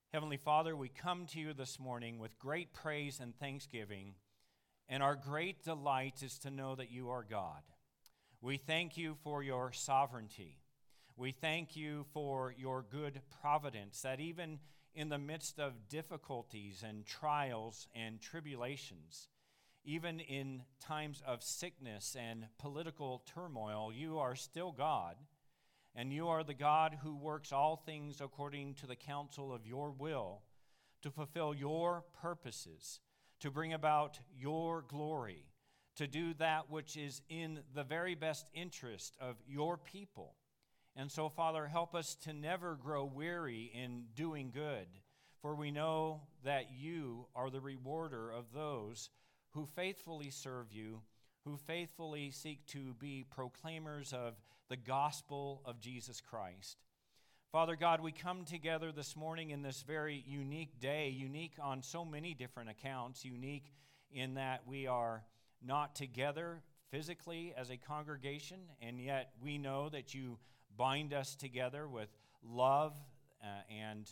Heavenly Father, we come to you this morning with great praise and thanksgiving, and our great delight is to know that you are God. We thank you for your sovereignty. We thank you for your good providence, that even in the midst of difficulties and trials and tribulations, even in times of sickness and political turmoil, you are still God. And you are the God who works all things according to the counsel of your will, to fulfill your purposes, to bring about your glory, to do that which is in the very best interest of your people. And so, Father, help us to never grow weary in doing good, for we know that you are the rewarder of those who faithfully serve you, who faithfully seek to be proclaimers of the gospel of Jesus Christ. Father God, we come together this morning in this very unique day, unique on so many different accounts, unique in that we are not together physically as a congregation, and yet we know that you bind us together with love and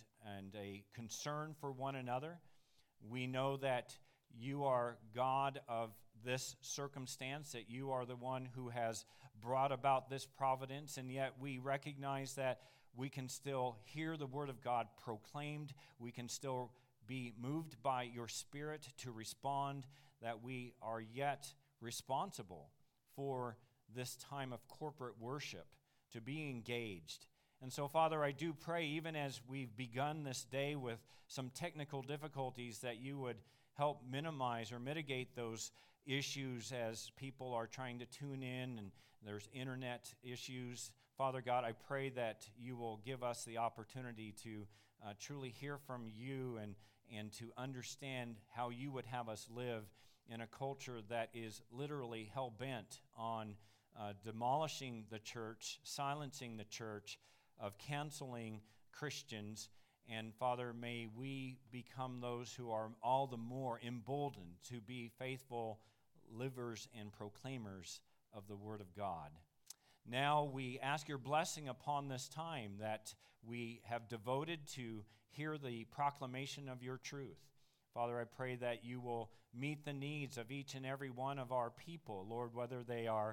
a concern for one another. We know that you are God of this circumstance, that you are the one who has brought about this providence, and yet we recognize that we can still hear the word of God proclaimed. We can still be moved by your Spirit to respond, that we are yet responsible for this time of corporate worship, to be engaged. And so, Father, I do pray, even as we've begun this day with some technical difficulties, that you would help minimize or mitigate those issues as people are trying to tune in and there's internet issues. Father God, I pray that you will give us the opportunity to truly hear from you and to understand how you would have us live in a culture that is literally hell-bent on demolishing the church, silencing the church, of canceling Christians. And Father, may we become those who are all the more emboldened to be faithful livers and proclaimers of the Word of God. Now we ask your blessing upon this time that we have devoted to hear the proclamation of your truth. Father, I pray that you will meet the needs of each and every one of our people, Lord, whether they are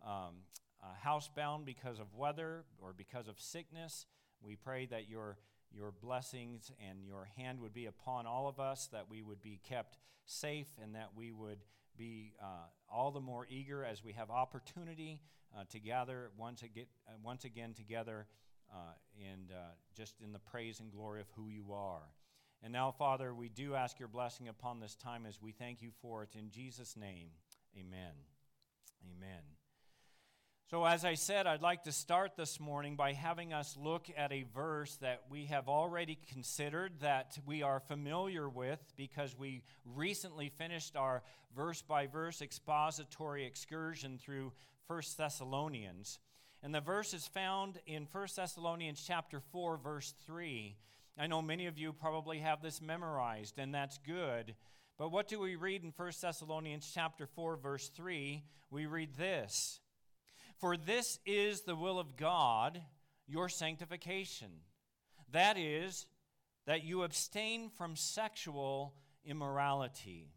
housebound because of weather or because of sickness. We pray that your blessings and your hand would be upon all of us, that we would be kept safe, and that we would be all the more eager as we have opportunity to gather once again together and just in the praise and glory of who you are. And now, Father, we do ask your blessing upon this time as we thank you for it. In Jesus' name, amen. Amen. So as I said, I'd like to start this morning by having us look at a verse that we have already considered, that we are familiar with because we recently finished our verse-by-verse expository excursion through 1 Thessalonians. And the verse is found in 1 Thessalonians chapter 4, verse 3. I know many of you probably have this memorized, and that's good. But what do we read in 1 Thessalonians chapter 4, verse 3? We read this: "For this is the will of God, your sanctification. That is, that you abstain from sexual immorality."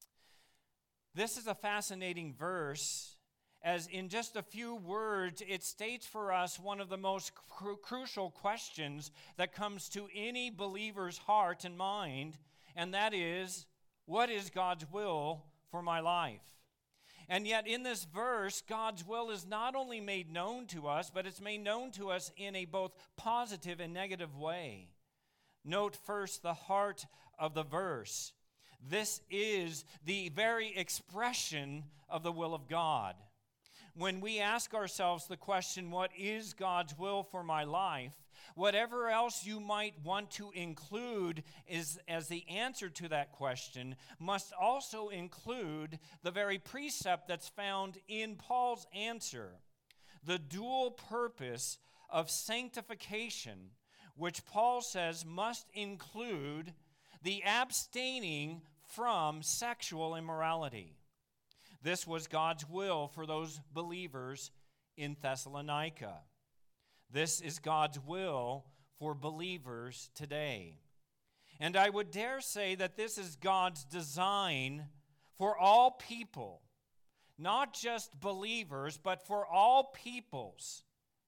This is a fascinating verse, as in just a few words, it states for us one of the most crucial questions that comes to any believer's heart and mind, and that is, what is God's will for my life? And yet in this verse, God's will is not only made known to us, but it's made known to us in a both positive and negative way. Note first the heart of the verse. This is the very expression of the will of God. When we ask ourselves the question, what is God's will for my life? Whatever else you might want to include as the answer to that question must also include the very precept that's found in Paul's answer, the dual purpose of sanctification, which Paul says must include the abstaining from sexual immorality. This was God's will for those believers in Thessalonica. This is God's will for believers today. And I would dare say that this is God's design for all people, not just believers, but for all peoples,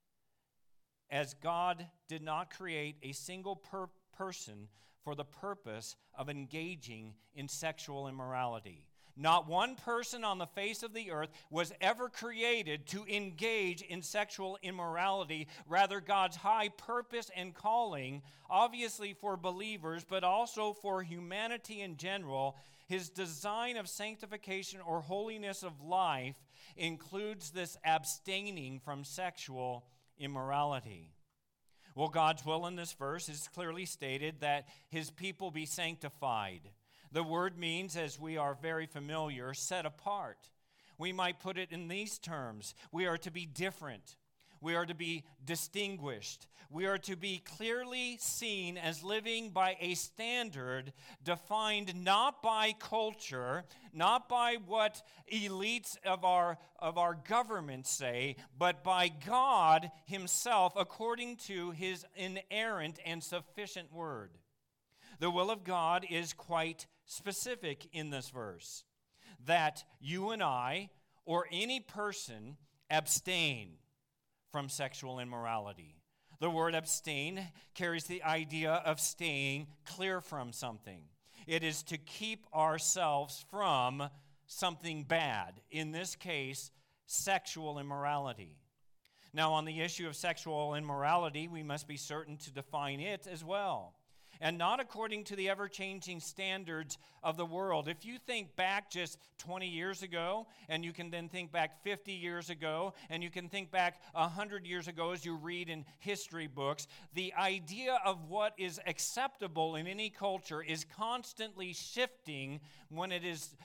as God did not create a single person for the purpose of engaging in sexual immorality. Not one person on the face of the earth was ever created to engage in sexual immorality. Rather, God's high purpose and calling, obviously for believers, but also for humanity in general, his design of sanctification or holiness of life includes this abstaining from sexual immorality. Well, God's will in this verse is clearly stated that his people be sanctified. The word means, as we are very familiar, set apart. We might put it in these terms. We are to be different. We are to be distinguished. We are to be clearly seen as living by a standard defined not by culture, not by what elites of our government say, but by God himself according to his inerrant and sufficient word. The will of God is quite specific in this verse, that you and I, or any person, abstain from sexual immorality. The word abstain carries the idea of staying clear from something. It is to keep ourselves from something bad, in this case, sexual immorality. Now, on the issue of sexual immorality, we must be certain to define it as well, and not according to the ever-changing standards of the world. If you think back just 20 years ago, and you can then think back 50 years ago, and you can think back 100 years ago as you read in history books, the idea of what is acceptable in any culture is constantly shifting when it is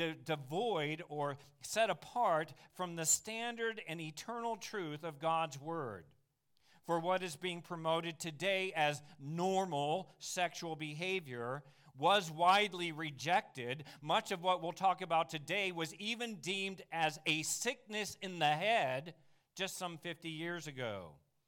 devoid or set apart from the standard and eternal truth of God's Word. For what is being promoted today as normal sexual behavior was widely rejected. Much of what we'll talk about today was even deemed as a sickness in the head just some 50 years ago.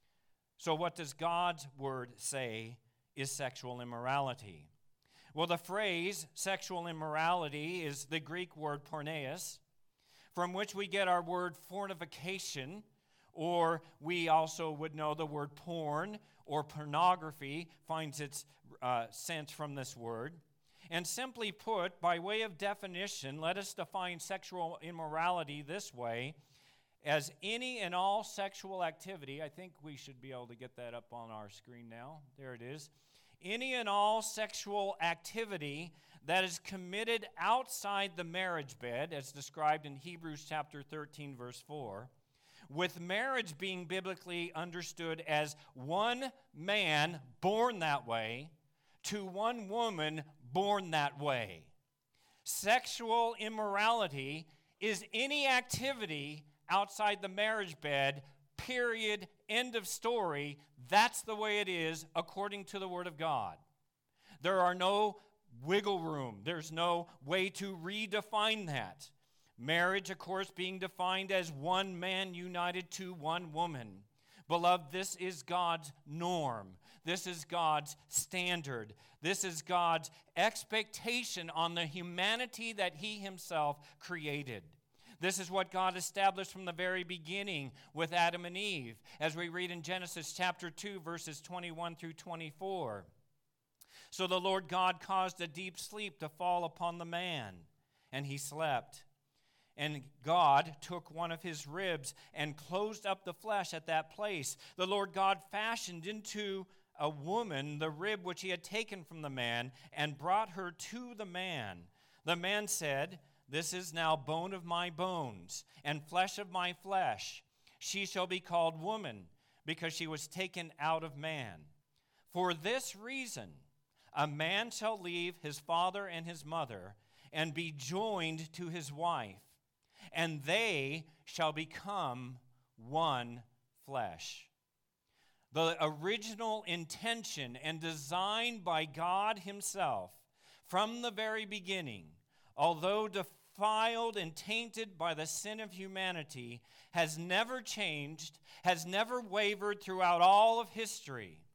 So what does God's word say is sexual immorality? Well, the phrase sexual immorality is the Greek word porneia, from which we get our word fornication, or we also would know the word porn or pornography finds its sense from this word. And simply put, by way of definition, let us define sexual immorality this way: as any and all sexual activity. I think we should be able to get that up on our screen now. There it is. Any and all sexual activity that is committed outside the marriage bed, as described in Hebrews chapter 13, verse 4, with marriage being biblically understood as one man born that way to one woman born that way. Sexual immorality is any activity outside the marriage bed, period, end of story. That's the way it is according to the Word of God. There are no wiggle room. There's no way to redefine that. Marriage, of course, being defined as one man united to one woman. Beloved, this is God's norm. This is God's standard. This is God's expectation on the humanity that He Himself created. This is what God established from the very beginning with Adam and Eve, as we read in Genesis chapter 2, verses 21 through 24. So the Lord God caused a deep sleep to fall upon the man, and he slept. And God took one of his ribs and closed up the flesh at that place. The Lord God fashioned into a woman the rib which he had taken from the man and brought her to the man. The man said, "This is now bone of my bones and flesh of my flesh. She shall be called woman, because she was taken out of man. For this reason, a man shall leave his father and his mother and be joined to his wife, and they shall become one flesh." The original intention and design by God Himself from the very beginning, although defiled and tainted by the sin of humanity, has never changed, has never wavered throughout all of history.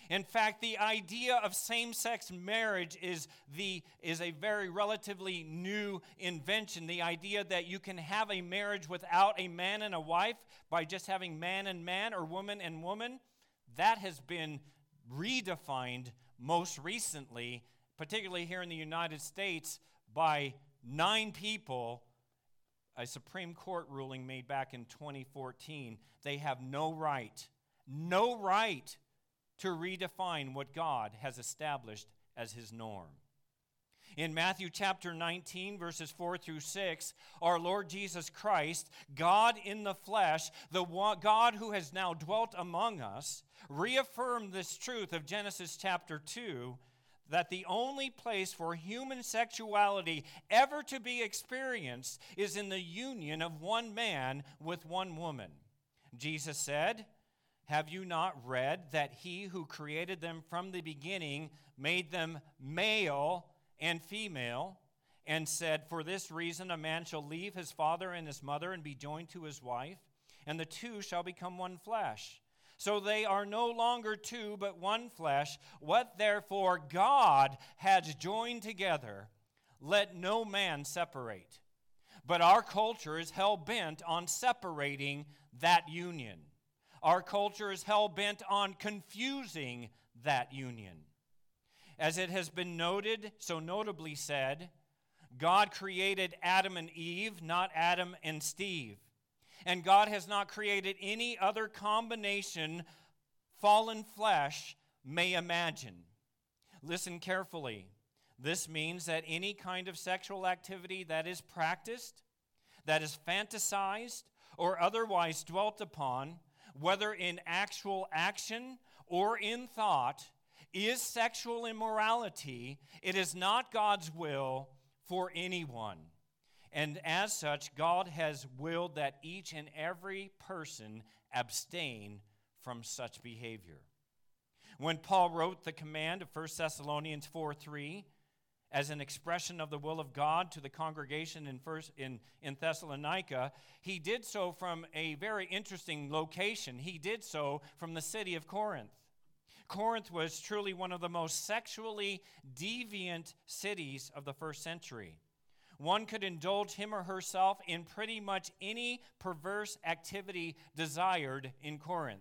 In fact, the idea of same-sex marriage is a very relatively new invention. The idea that you can have a marriage without a man and a wife by just having man and man or woman and woman, that has been redefined most recently, particularly here in the United States, by 9 people, a Supreme Court ruling made back in 2014. They have no right to redefine what God has established as his norm. In Matthew chapter 19, verses 4 through 6, our Lord Jesus Christ, God in the flesh, the God who has now dwelt among us, reaffirmed this truth of Genesis chapter 2, that the only place for human sexuality ever to be experienced is in the union of one man with one woman. Jesus said, "Have you not read that he who created them from the beginning made them male and female, and said, 'For this reason a man shall leave his father and his mother and be joined to his wife, and the two shall become one flesh. So they are no longer two, but one flesh. What therefore God has joined together, let no man separate.'" But our culture is hell-bent on separating that union. Our culture is hell-bent on confusing that union. As it has been noted, so notably said, God created Adam and Eve, not Adam and Steve. And God has not created any other combination fallen flesh may imagine. Listen carefully. This means that any kind of sexual activity that is practiced, that is fantasized, or otherwise dwelt upon, whether in actual action or in thought, is sexual immorality. It is not God's will for anyone. And as such, God has willed that each and every person abstain from such behavior. When Paul wrote the command of 1 Thessalonians 4:3 as an expression of the will of God to the congregation in Thessalonica, he did so from a very interesting location. He did so from the city of Corinth. Corinth was truly one of the most sexually deviant cities of the first century. One could indulge him or herself in pretty much any perverse activity desired in Corinth.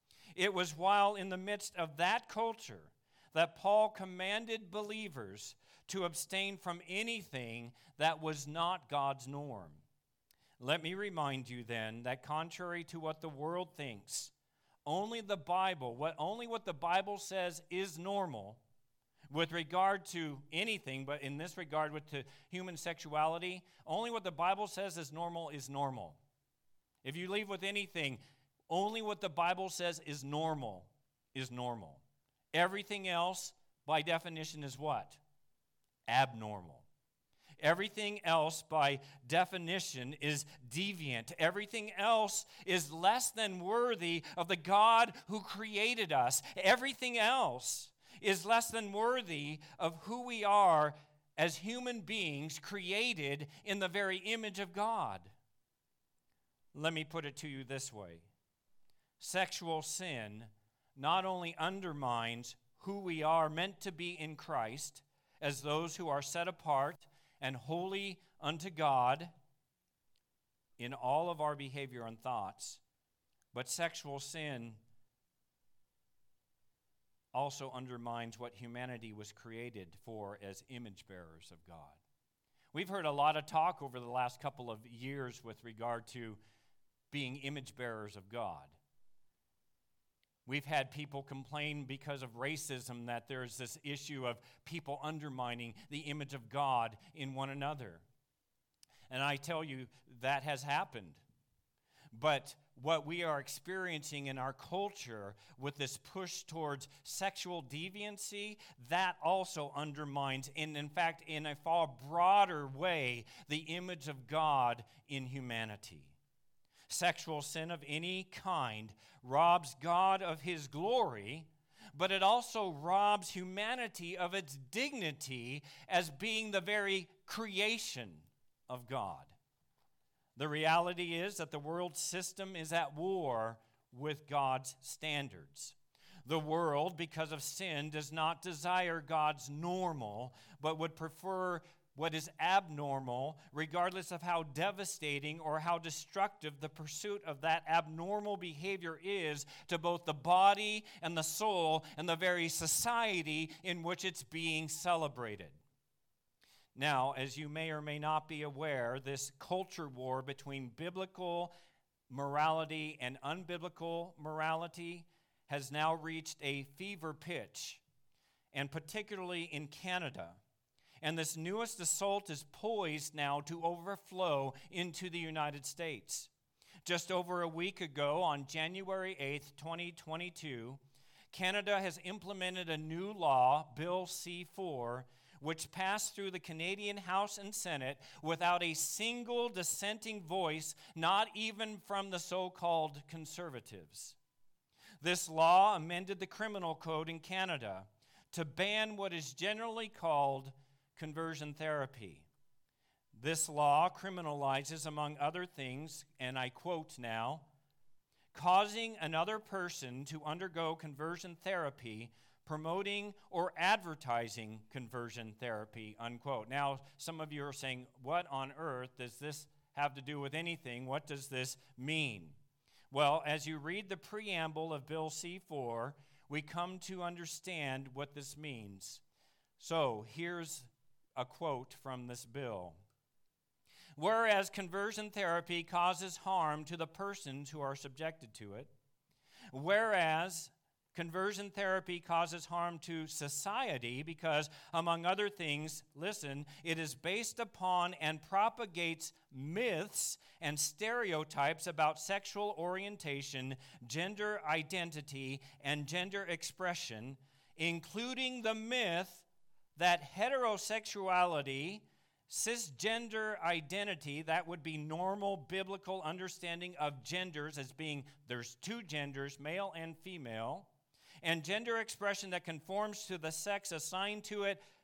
It was while in the midst of that culture that Paul commanded believers to abstain from anything that was not God's norm. Let me remind you then that contrary to what the world thinks, only what the Bible says is normal with regard to anything, but in this regard to human sexuality, only what the Bible says is normal is normal. If you leave with anything, only what the Bible says is normal is normal. Everything else, by definition, is what? Abnormal. Everything else, by definition, is deviant. Everything else is less than worthy of the God who created us. Everything else is less than worthy of who we are as human beings created in the very image of God. Let me put it to you this way. Sexual sin not only undermines who we are meant to be in Christ as those who are set apart and holy unto God in all of our behavior and thoughts, but sexual sin also undermines what humanity was created for as image bearers of God. We've heard a lot of talk over the last couple of years with regard to being image bearers of God. We've had people complain because of racism that there's this issue of people undermining the image of God in one another. And I tell you, that has happened. But what we are experiencing in our culture with this push towards sexual deviancy, that also undermines, and in fact, in a far broader way, the image of God in humanity. Sexual sin of any kind robs God of his glory, but it also robs humanity of its dignity as being the very creation of God. The reality is that the world system is at war with God's standards. The world, because of sin, does not desire God's normal, but would prefer what is abnormal, regardless of how devastating or how destructive the pursuit of that abnormal behavior is to both the body and the soul and the very society in which it's being celebrated. Now, as you may or may not be aware, this culture war between biblical morality and unbiblical morality has now reached a fever pitch, and particularly in Canada. And this newest assault is poised now to overflow into the United States. Just over a week ago, on January 8th, 2022, Canada has implemented a new law, Bill C-4, which passed through the Canadian House and Senate without a single dissenting voice, not even from the so-called conservatives. This law amended the criminal code in Canada to ban what is generally called conversion therapy. This law criminalizes, among other things, and I quote now, causing another person to undergo conversion therapy, promoting or advertising conversion therapy, unquote. Now, some of you are saying, what on earth does this have to do with anything? What does this mean? Well, as you read the preamble of Bill C-4, we come to understand what this means. So, here's a quote from this bill. Whereas conversion therapy causes harm to the persons who are subjected to it, whereas conversion therapy causes harm to society because, among other things, listen, it is based upon and propagates myths and stereotypes about sexual orientation, gender identity, and gender expression, including the myth that heterosexuality, cisgender identity, that would be normal biblical understanding of genders as being there's two genders, male and female, and gender expression that conforms to the sex assigned to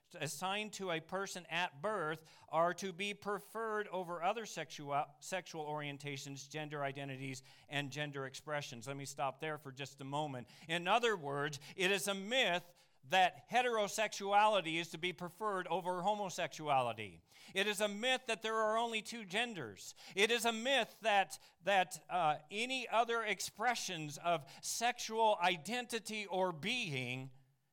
a person at birth are to be preferred over other sexual orientations, gender identities, and gender expressions. Let me stop there for just a moment. In other words, it is a myth that heterosexuality is to be preferred over homosexuality. It is a myth that there are only two genders. It is a myth that any other expressions of sexual identity or being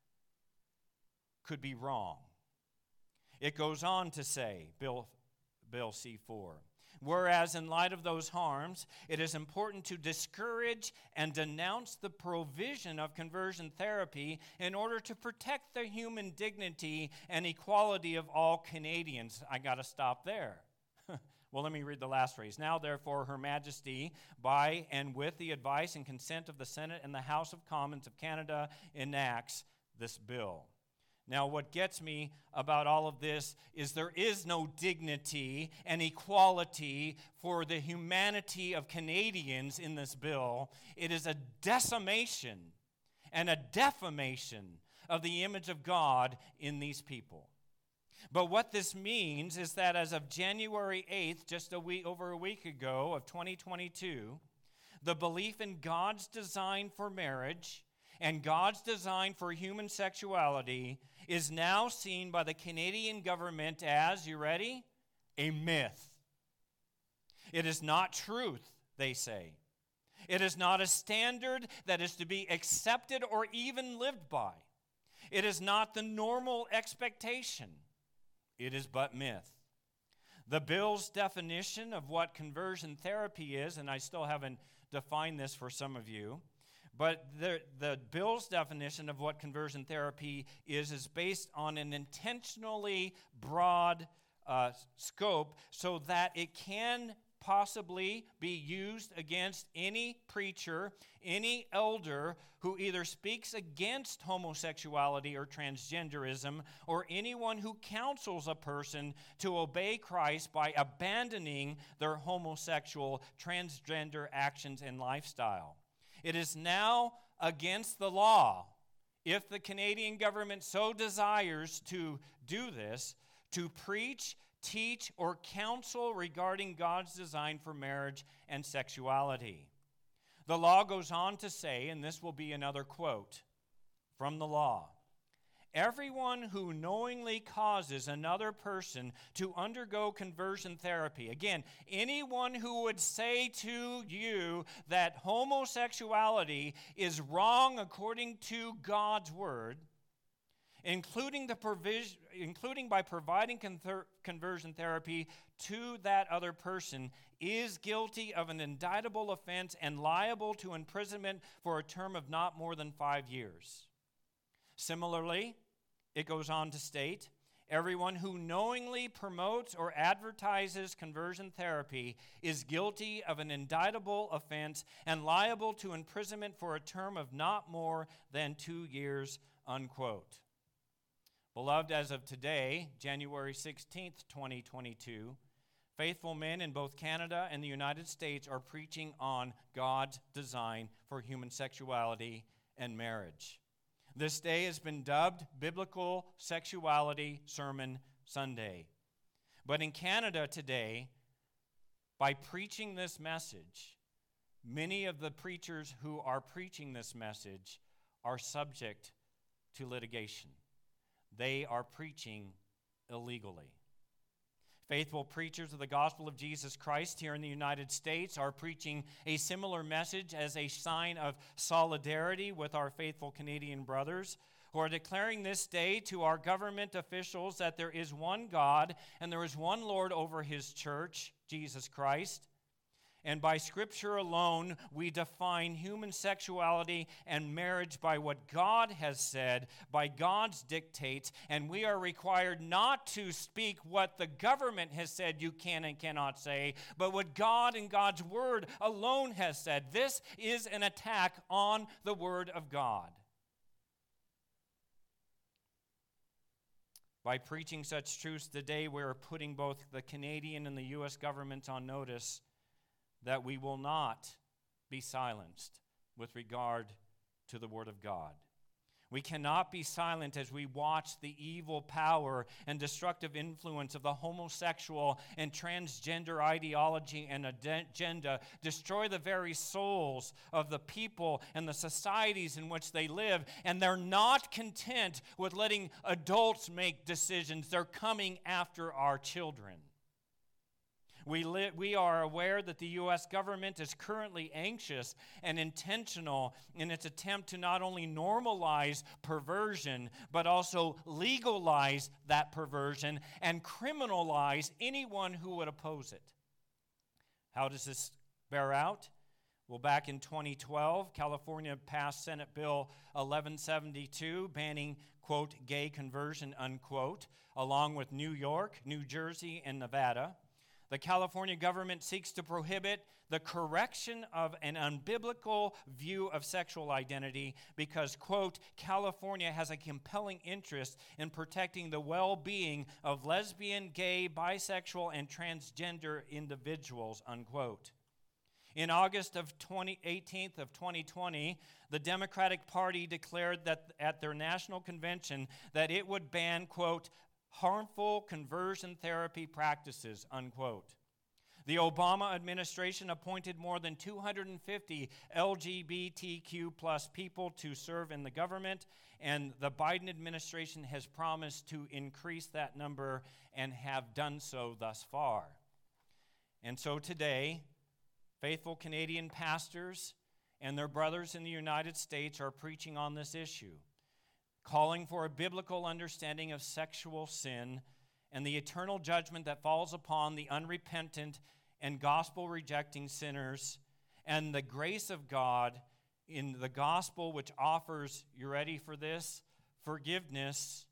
could be wrong. It goes on to say, Bill C-4, whereas in light of those harms, it is important to discourage and denounce the provision of conversion therapy in order to protect the human dignity and equality of all Canadians. I got to stop there. Well, let me read the last phrase. Now, therefore, Her Majesty, by and with the advice and consent of the Senate and the House of Commons of Canada, enacts this bill. Now, what gets me about all of this is there is no dignity and equality for the humanity of Canadians in this bill. It is a decimation and a defamation of the image of God in these people. But what this means is that as of January 8th, just over a week ago of 2022, the belief in God's design for marriage and God's design for human sexuality is now seen by the Canadian government as, you ready? A myth. It is not truth, they say. It is not a standard that is to be accepted or even lived by. It is not the normal expectation. It is but myth. The bill's definition of what conversion therapy is, and I still haven't defined this for some of you, but the bill's definition of what conversion therapy is based on an intentionally broad scope so that it can possibly be used against any preacher, any elder who either speaks against homosexuality or transgenderism, or anyone who counsels a person to obey Christ by abandoning their homosexual, transgender actions and lifestyle. It is now against the law, if the Canadian government so desires to do this, to preach, teach, or counsel regarding God's design for marriage and sexuality. The law goes on to say, and this will be another quote, from the law. Everyone who knowingly causes another person to undergo conversion therapy. Again, anyone who would say to you that homosexuality is wrong according to God's word, including by providing conversion therapy to that other person, is guilty of an indictable offense and liable to imprisonment for a term of not more than 5 years. Similarly, it goes on to state, everyone who knowingly promotes or advertises conversion therapy is guilty of an indictable offense and liable to imprisonment for a term of not more than 2 years, unquote. Beloved, as of today, January 16th, 2022, faithful men in both Canada and the United States are preaching on God's design for human sexuality and marriage. This day has been dubbed Biblical Sexuality Sermon Sunday. But in Canada today, by preaching this message, many of the preachers who are preaching this message are subject to litigation. They are preaching illegally. Faithful preachers of the gospel of Jesus Christ here in the United States are preaching a similar message as a sign of solidarity with our faithful Canadian brothers who are declaring this day to our government officials that there is one God and there is one Lord over his church, Jesus Christ. And by Scripture alone, we define human sexuality and marriage by what God has said, by God's dictates, and we are required not to speak what the government has said you can and cannot say, but what God and God's Word alone has said. This is an attack on the Word of God. By preaching such truths today, we are putting both the Canadian and the U.S. governments on notice that we will not be silenced with regard to the Word of God. We cannot be silent as we watch the evil power and destructive influence of the homosexual and transgender ideology and agenda destroy the very souls of the people and the societies in which they live. And they're not content with letting adults make decisions. They're coming after our children. We are aware that the U.S. government is currently anxious and intentional in its attempt to not only normalize perversion, but also legalize that perversion and criminalize anyone who would oppose it. How does this bear out? Well, back in 2012, California passed Senate Bill 1172, banning, quote, gay conversion, unquote, along with New York, New Jersey, and Nevada. The California government seeks to prohibit the correction of an unbiblical view of sexual identity because, quote, California has a compelling interest in protecting the well-being of lesbian, gay, bisexual, and transgender individuals, unquote. In August of 2020, the Democratic Party declared that at their national convention that it would ban, quote, harmful conversion therapy practices, unquote. The Obama administration appointed more than 250 LGBTQ plus people to serve in the government, and the Biden administration has promised to increase that number and have done so thus far. And so today, faithful Canadian pastors and their brothers in the United States are preaching on this issue, calling for a biblical understanding of sexual sin and the eternal judgment that falls upon the unrepentant and gospel-rejecting sinners, and the grace of God in the gospel which offers, you ready for this, forgiveness,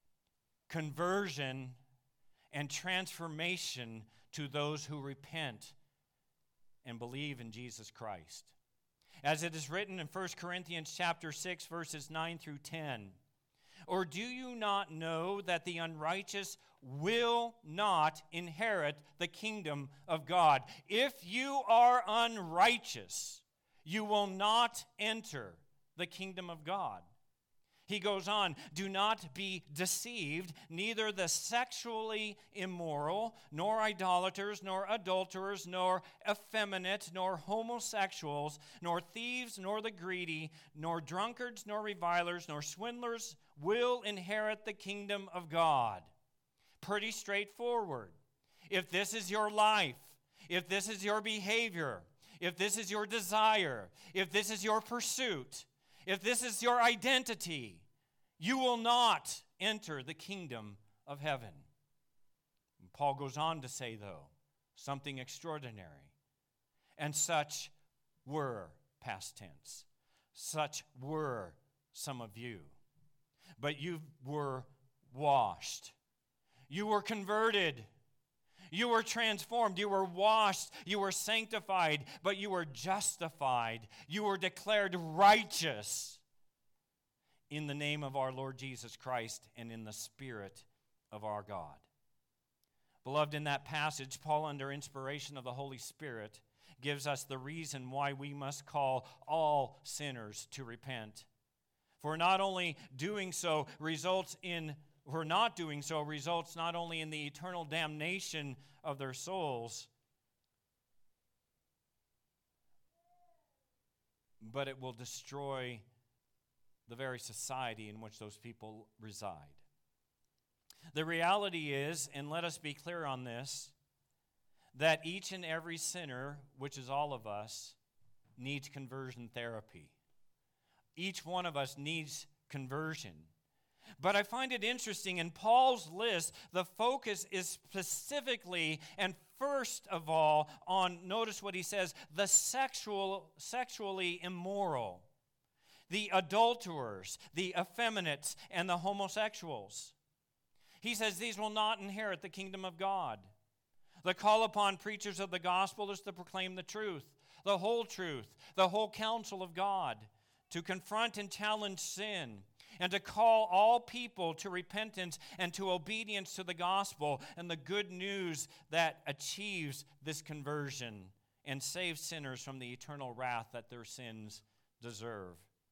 conversion, and transformation to those who repent and believe in Jesus Christ. As it is written in 1 Corinthians chapter 6, verses 9 through 10, or do you not know that the unrighteous will not inherit the kingdom of God? If you are unrighteous, you will not enter the kingdom of God. He goes on, do not be deceived, neither the sexually immoral, nor idolaters, nor adulterers, nor effeminate, nor homosexuals, nor thieves, nor the greedy, nor drunkards, nor revilers, nor swindlers will inherit the kingdom of God. Pretty straightforward. If this is your life, if this is your behavior, if this is your desire, if this is your pursuit, if this is your identity, you will not enter the kingdom of heaven. And Paul goes on to say, though, something extraordinary. And such were, past tense, such were some of you. But you were washed. You were converted. You were transformed. You were washed. You were sanctified. But you were justified. You were declared righteous in the name of our Lord Jesus Christ and in the Spirit of our God. Beloved, in that passage, Paul, under inspiration of the Holy Spirit, gives us the reason why we must call all sinners to repent. For not only doing so results not only in the eternal damnation of their souls, but it will destroy the very society in which those people reside. The reality is, and let us be clear on this, that each and every sinner, which is all of us, needs conversion therapy. Each one of us needs conversion. But I find it interesting, in Paul's list, the focus is specifically and first of all on, notice what he says, the sexually immoral, the adulterers, the effeminates, and the homosexuals. He says these will not inherit the kingdom of God. The call upon preachers of the gospel is to proclaim the truth, the whole counsel of God, to confront and challenge sin, and to call all people to repentance and to obedience to the gospel and the good news that achieves this conversion and saves sinners from the eternal wrath that their sins deserve.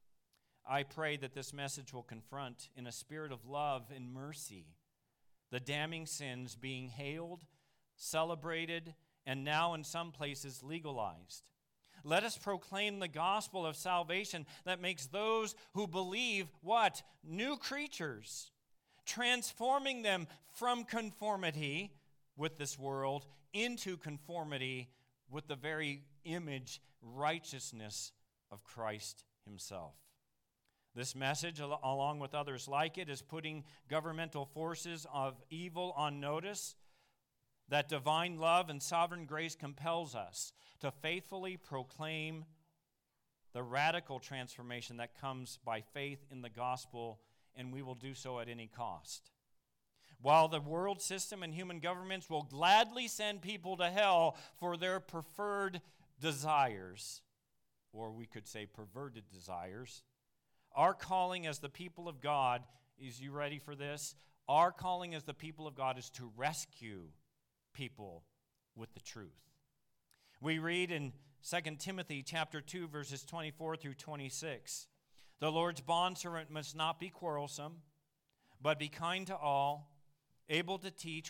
I pray that this message will confront in a spirit of love and mercy the damning sins being hailed, celebrated, and now in some places legalized. Let us proclaim the gospel of salvation that makes those who believe what? New creatures, transforming them from conformity with this world into conformity with the very image, righteousness of Christ himself. This message, along with others like it, is putting governmental forces of evil on notice that divine love and sovereign grace compels us to faithfully proclaim the radical transformation that comes by faith in the gospel, and we will do so at any cost. While the world system and human governments will gladly send people to hell for their preferred desires, or we could say perverted desires, our calling as the people of God, is you ready for this? Our calling as the people of God is to rescue people with the truth. We read in 2 Timothy chapter 2, verses 24 through 26, the Lord's bondservant must not be quarrelsome, but be kind to all, able to teach,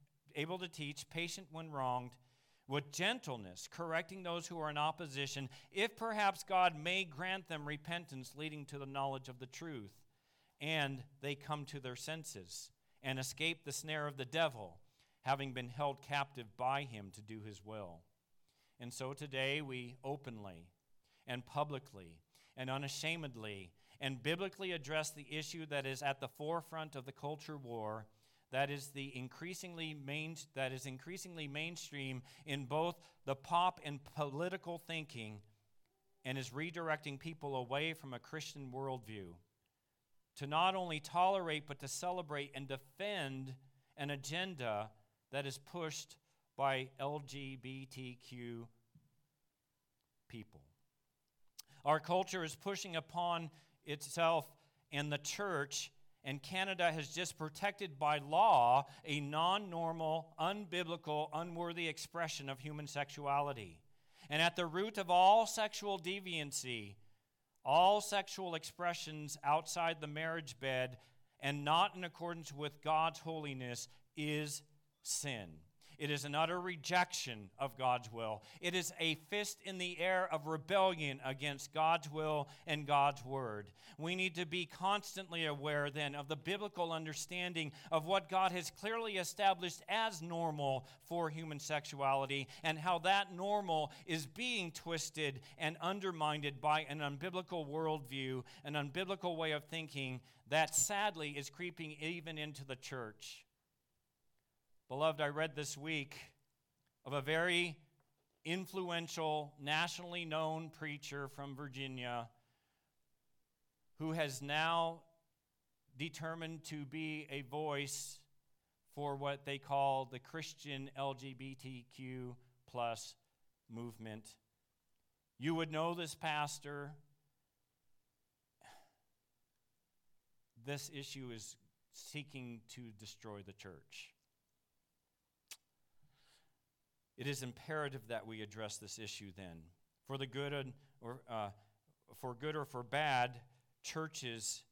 patient when wronged, with gentleness, correcting those who are in opposition, if perhaps God may grant them repentance leading to the knowledge of the truth, and they come to their senses and escape the snare of the devil, having been held captive by him to do his will. And so today we openly and publicly and unashamedly and biblically address the issue that is at the forefront of the culture war, that is increasingly mainstream in both the pop and political thinking, and is redirecting people away from a Christian worldview to not only tolerate but to celebrate and defend an agenda that is pushed by LGBTQ people. Our culture is pushing upon itself and the church, and Canada has just protected by law a non-normal, unbiblical, unworthy expression of human sexuality. And at the root of all sexual deviancy All sexual expressions outside the marriage bed and not in accordance with God's holiness is sin. It is an utter rejection of God's will. It is a fist in the air of rebellion against God's will and God's word. We need to be constantly aware then of the biblical understanding of what God has clearly established as normal for human sexuality and how that normal is being twisted and undermined by an unbiblical worldview, an unbiblical way of thinking that sadly is creeping even into the church. Beloved, I read this week of a very influential, nationally known preacher from Virginia who has now determined to be a voice for what they call the Christian LGBTQ plus movement. You would know this pastor. This issue is seeking to destroy the church. It is imperative that we address this issue then. For the good for good or for bad, churches,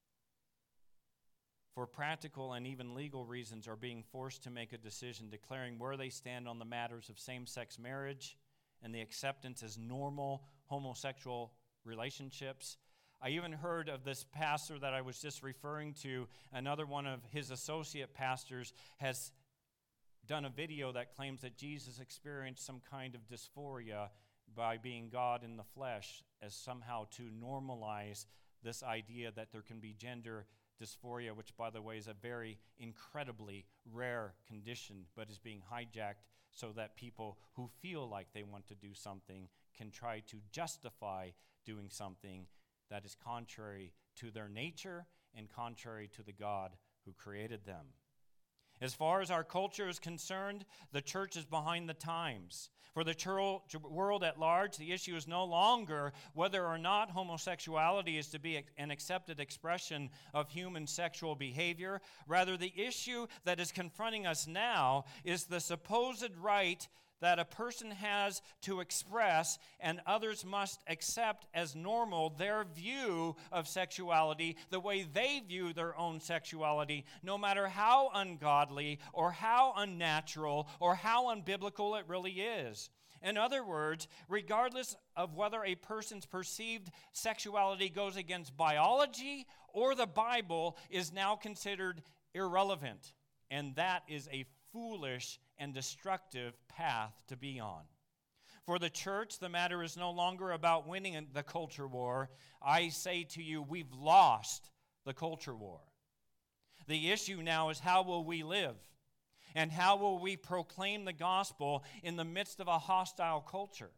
for practical and even legal reasons, are being forced to make a decision declaring where they stand on the matters of same-sex marriage and the acceptance as normal homosexual relationships. I even heard of this pastor that I was just referring to. Another one of his associate pastors has done a video that claims that Jesus experienced some kind of dysphoria by being God in the flesh, as somehow to normalize this idea that there can be gender dysphoria, which, by the way, is a very incredibly rare condition, but is being hijacked so that people who feel like they want to do something can try to justify doing something that is contrary to their nature and contrary to the God who created them. As far as our culture is concerned, the church is behind the times. For the world at large, the issue is no longer whether or not homosexuality is to be an accepted expression of human sexual behavior. Rather, the issue that is confronting us now is the supposed right that a person has to express and others must accept as normal their view of sexuality, the way they view their own sexuality, no matter how ungodly or how unnatural or how unbiblical it really is. In other words, regardless of whether a person's perceived sexuality goes against biology or the Bible, is now considered irrelevant. And that is a foolish and destructive path to be on. For the church, the matter is no longer about winning the culture war. I say to you, we've lost the culture war. The issue now is, how will we live? And how will we proclaim the gospel in the midst of a hostile culture?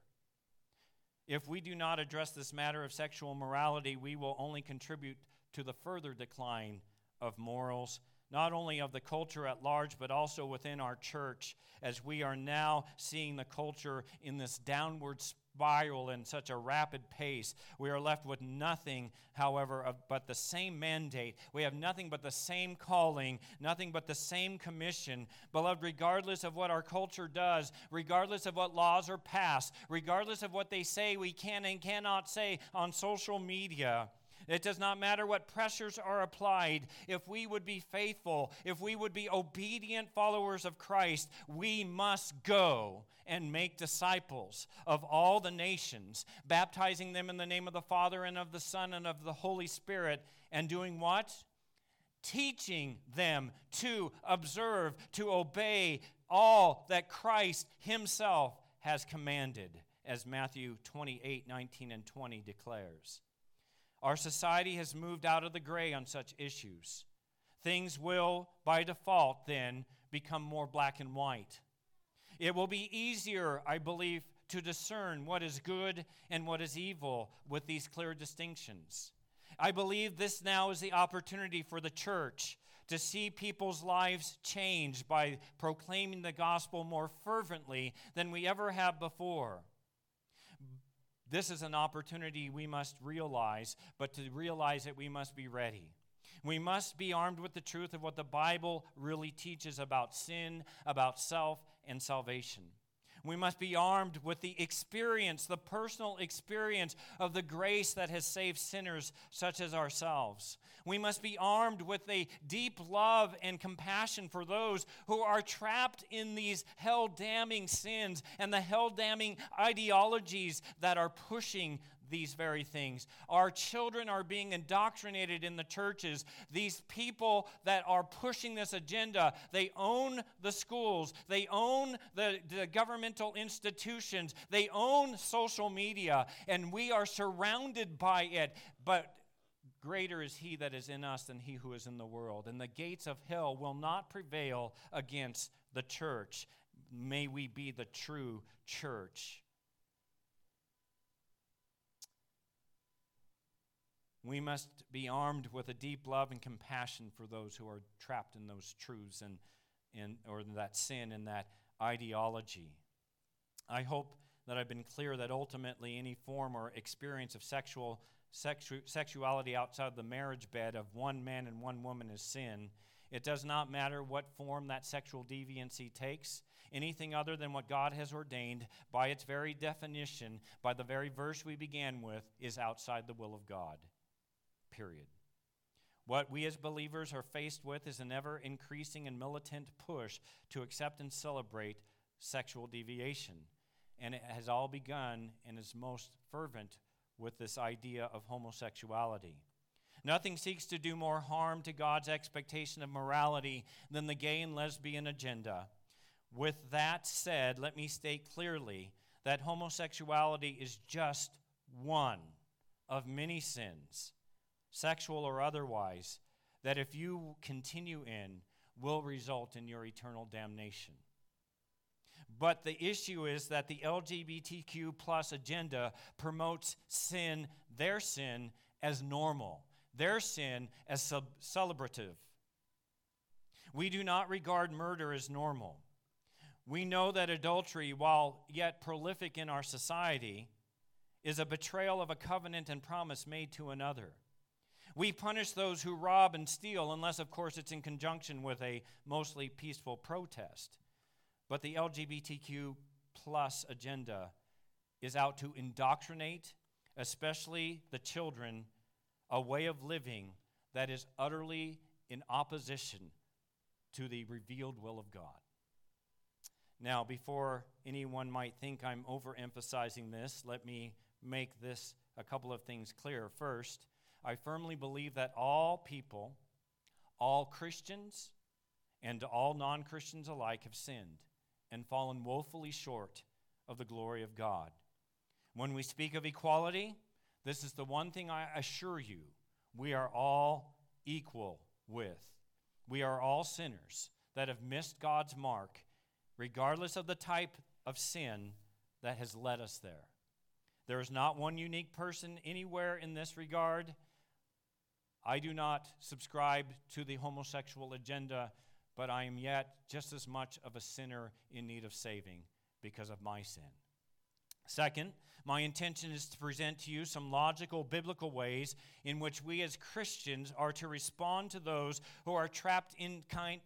If we do not address this matter of sexual morality, we will only contribute to the further decline of morals, not only of the culture at large, but also within our church, as we are now seeing the culture in this downward spiral in such a rapid pace. We are left with nothing, however, but the same mandate. We have nothing but the same calling, nothing but the same commission. Beloved, regardless of what our culture does, regardless of what laws are passed, regardless of what they say we can and cannot say on social media, it does not matter what pressures are applied. If we would be faithful, if we would be obedient followers of Christ, we must go and make disciples of all the nations, baptizing them in the name of the Father and of the Son and of the Holy Spirit, and doing what? Teaching them to observe, to obey all that Christ himself has commanded, as Matthew 28:19 and 20 declares. Our society has moved out of the gray on such issues. Things will, by default, then, become more black and white. It will be easier, I believe, to discern what is good and what is evil with these clear distinctions. I believe this now is the opportunity for the church to see people's lives change by proclaiming the gospel more fervently than we ever have before. This is an opportunity we must realize, but to realize it, we must be ready. We must be armed with the truth of what the Bible really teaches about sin, about self, and salvation. We must be armed with the experience, the personal experience of the grace that has saved sinners such as ourselves. We must be armed with a deep love and compassion for those who are trapped in these hell-damning sins and the hell-damning ideologies that are pushing these very things. Our children are being indoctrinated in the churches. These people that are pushing this agenda, they own the schools, they own the governmental institutions, they own social media, and we are surrounded by it. But greater is he that is in us than he who is in the world. And the gates of hell will not prevail against the church. May we be the true church. We must be armed with a deep love and compassion for those who are trapped in those truths or that sin and that ideology. I hope that I've been clear that ultimately any form or experience of sexuality outside the marriage bed of one man and one woman is sin. It does not matter what form that sexual deviancy takes. Anything other than what God has ordained, by its very definition, by the very verse we began with, is outside the will of God. Period. What we as believers are faced with is an ever-increasing and militant push to accept and celebrate sexual deviation. And it has all begun and is most fervent with this idea of homosexuality. Nothing seeks to do more harm to God's expectation of morality than the gay and lesbian agenda. With that said, let me state clearly that homosexuality is just one of many sins, sexual or otherwise, that if you continue in, will result in your eternal damnation. But the issue is that the LGBTQ plus agenda promotes sin, their sin, as normal, their sin as celebrative. We do not regard murder as normal. We know that adultery, while yet prolific in our society, is a betrayal of a covenant and promise made to another. We punish those who rob and steal, unless, of course, it's in conjunction with a mostly peaceful protest. But the LGBTQ plus agenda is out to indoctrinate, especially the children, a way of living that is utterly in opposition to the revealed will of God. Now, before anyone might think I'm overemphasizing this, let me make this a couple of things clear. First, I firmly believe that all people, all Christians, and all non-Christians alike have sinned and fallen woefully short of the glory of God. When we speak of equality, this is the one thing I assure you we are all equal with. We are all sinners that have missed God's mark, regardless of the type of sin that has led us there. There is not one unique person anywhere in this regard. I do not subscribe to the homosexual agenda, but I am yet just as much of a sinner in need of saving because of my sin. Second, my intention is to present to you some logical biblical ways in which we as Christians are to respond to those who are trapped in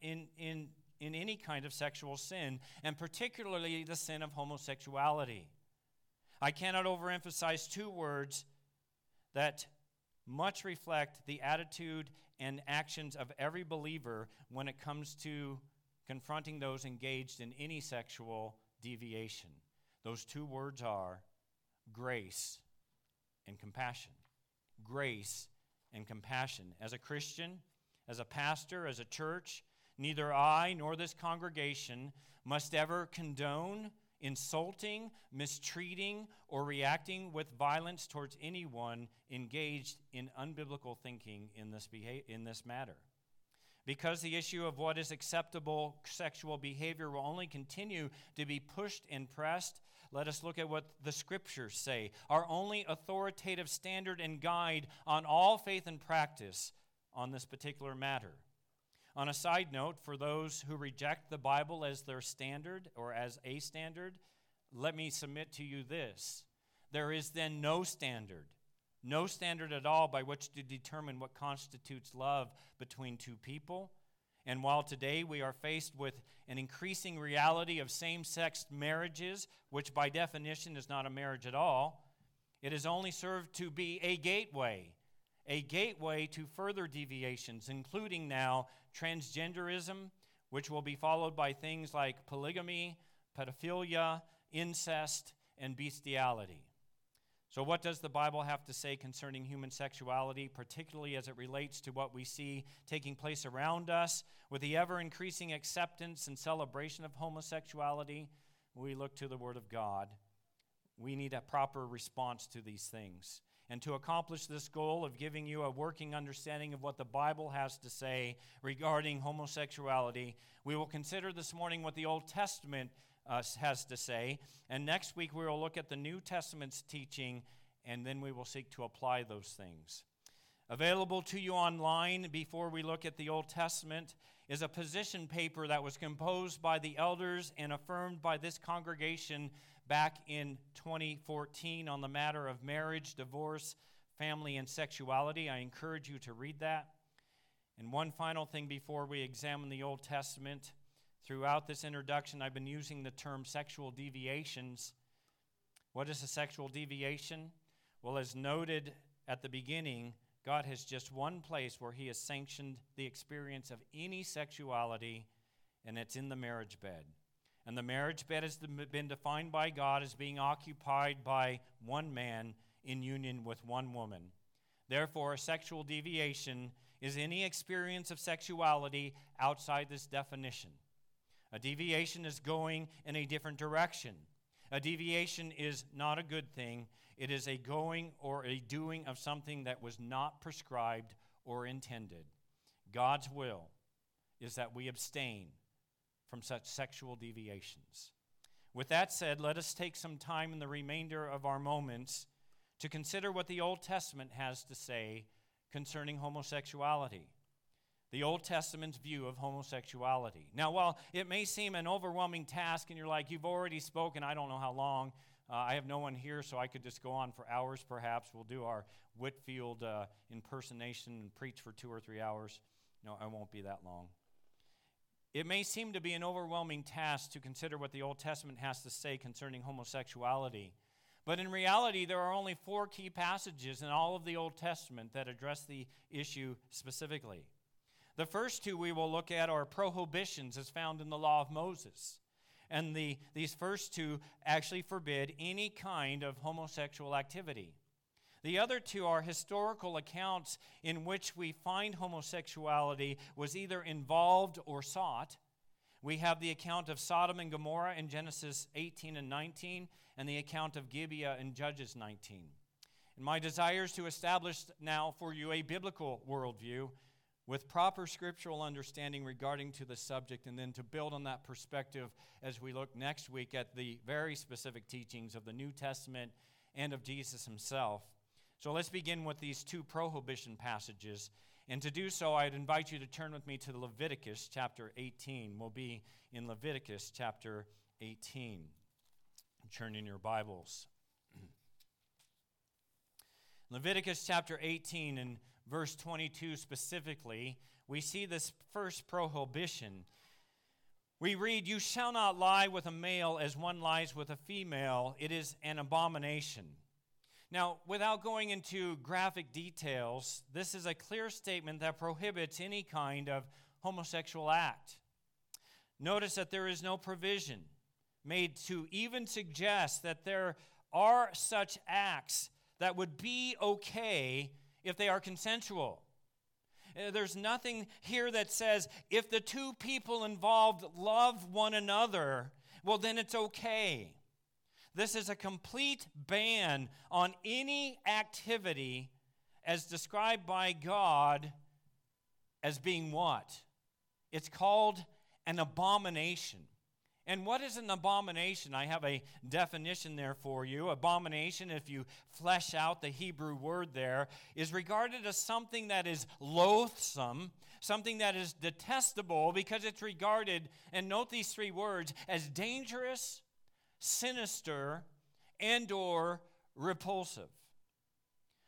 any kind of sexual sin, and particularly the sin of homosexuality. I cannot overemphasize two words that much reflect the attitude and actions of every believer when it comes to confronting those engaged in any sexual deviation. Those two words are grace and compassion. Grace and compassion. As a Christian, as a pastor, as a church, neither I nor this congregation must ever condone insulting, mistreating, or reacting with violence towards anyone engaged in unbiblical thinking in this matter. Because the issue of what is acceptable sexual behavior will only continue to be pushed and pressed, let us look at what the Scriptures say, our only authoritative standard and guide on all faith and practice on this particular matter. On a side note, for those who reject the Bible as their standard or as a standard, let me submit to you this. There is then no standard at all by which to determine what constitutes love between two people. And while today we are faced with an increasing reality of same-sex marriages, which by definition is not a marriage at all, it has only served to be a gateway to further deviations, including now transgenderism, which will be followed by things like polygamy, pedophilia, incest, and bestiality. So what does the Bible have to say concerning human sexuality, particularly as it relates to what we see taking place around us with the ever-increasing acceptance and celebration of homosexuality? We look to the Word of God. We need a proper response to these things. And to accomplish this goal of giving you a working understanding of what the Bible has to say regarding homosexuality, we will consider this morning what the Old Testament has to say. And next week we will look at the New Testament's teaching, and then we will seek to apply those things. Available to you online before we look at the Old Testament is a position paper that was composed by the elders and affirmed by this congregation back in 2014 on the matter of marriage, divorce, family, and sexuality. I encourage you to read that. And one final thing before we examine the Old Testament. Throughout this introduction, I've been using the term sexual deviations. What is a sexual deviation? Well, as noted at the beginning, God has just one place where He has sanctioned the experience of any sexuality, and it's in the marriage bed. And the marriage bed has been defined by God as being occupied by one man in union with one woman. Therefore, a sexual deviation is any experience of sexuality outside this definition. A deviation is going in a different direction. A deviation is not a good thing. It is a going or a doing of something that was not prescribed or intended. God's will is that we abstain from such sexual deviations. With that said, let us take some time in the remainder of our moments to consider what the Old Testament has to say concerning homosexuality. The Old Testament's view of homosexuality. Now, while it may seem an overwhelming task, and you're like, you've already spoken, I don't know how long. I have no one here, so I could just go on for hours perhaps. We'll do our Whitfield impersonation and preach for 2 or 3 hours. No, I won't be that long. It may seem to be an overwhelming task to consider what the Old Testament has to say concerning homosexuality. But in reality, there are only 4 key passages in all of the Old Testament that address the issue specifically. The first 2 we will look at are prohibitions as found in the law of Moses. And these first 2 actually forbid any kind of homosexual activity. The other 2 are historical accounts in which we find homosexuality was either involved or sought. We have the account of Sodom and Gomorrah in Genesis 18 and 19, and the account of Gibeah in Judges 19. And my desire is to establish now for you a biblical worldview with proper scriptural understanding regarding to the subject, and then to build on that perspective as we look next week at the very specific teachings of the New Testament and of Jesus himself. So let's begin with these 2 prohibition passages. And to do so, I'd invite you to turn with me to Leviticus chapter 18. We'll be in Leviticus chapter 18. Turn in your Bibles. Leviticus chapter 18 and verse 22 specifically, we see this first prohibition. We read, "You shall not lie with a male as one lies with a female. It is an abomination." Now, without going into graphic details, this is a clear statement that prohibits any kind of homosexual act. Notice that there is no provision made to even suggest that there are such acts that would be okay if they are consensual. There's nothing here that says if the 2 people involved love one another, well, then it's okay. This is a complete ban on any activity as described by God as being what? It's called an abomination. And what is an abomination? I have a definition there for you. Abomination, if you flesh out the Hebrew word there, is regarded as something that is loathsome, something that is detestable, because it's regarded, and note these 3 words, as dangerous, sinister, and or repulsive.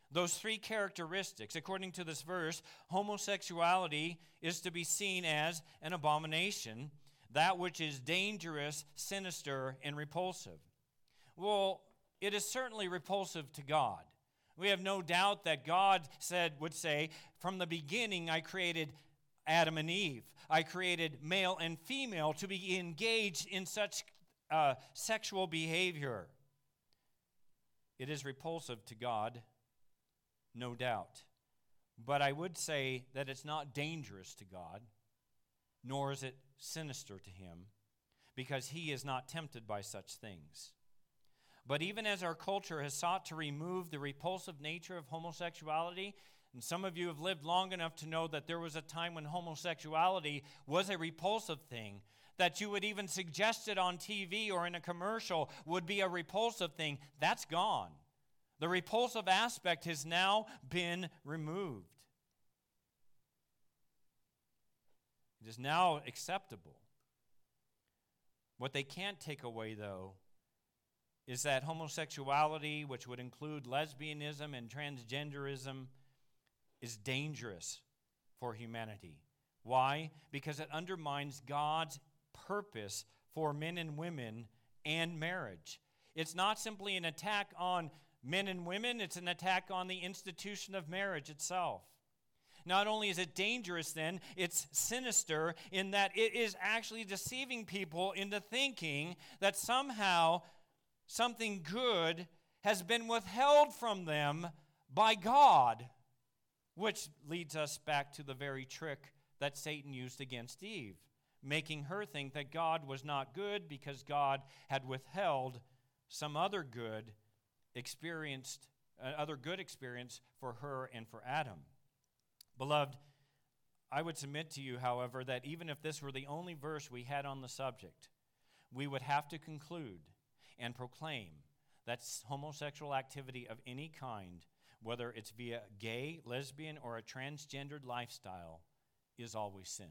Those three characteristics. According to this verse, homosexuality is to be seen as an abomination, that which is dangerous, sinister, and repulsive. Well, it is certainly repulsive to God. We have no doubt that God would say, from the beginning I created Adam and Eve. I created male and female to be engaged in such sexual behavior. It is repulsive to God, no doubt. But I would say that it's not dangerous to God, nor is it sinister to him, because he is not tempted by such things. But even as our culture has sought to remove the repulsive nature of homosexuality, and some of you have lived long enough to know that there was a time when homosexuality was a repulsive thing, that you would even suggest it on TV or in a commercial would be a repulsive thing, that's gone. The repulsive aspect has now been removed. It is now acceptable. What they can't take away, though, is that homosexuality, which would include lesbianism and transgenderism, is dangerous for humanity. Why? Because it undermines God's purpose for men and women and marriage. It's not simply an attack on men and women, it's an attack on the institution of marriage itself. Not only is it dangerous then, it's sinister in that it is actually deceiving people into thinking that somehow something good has been withheld from them by God, which leads us back to the very trick that Satan used against Eve, making her think that God was not good because God had withheld some other good experience for her and for Adam. Beloved, I would submit to you, however, that even if this were the only verse we had on the subject, we would have to conclude and proclaim that homosexual activity of any kind, whether it's via gay, lesbian, or a transgendered lifestyle, is always sin.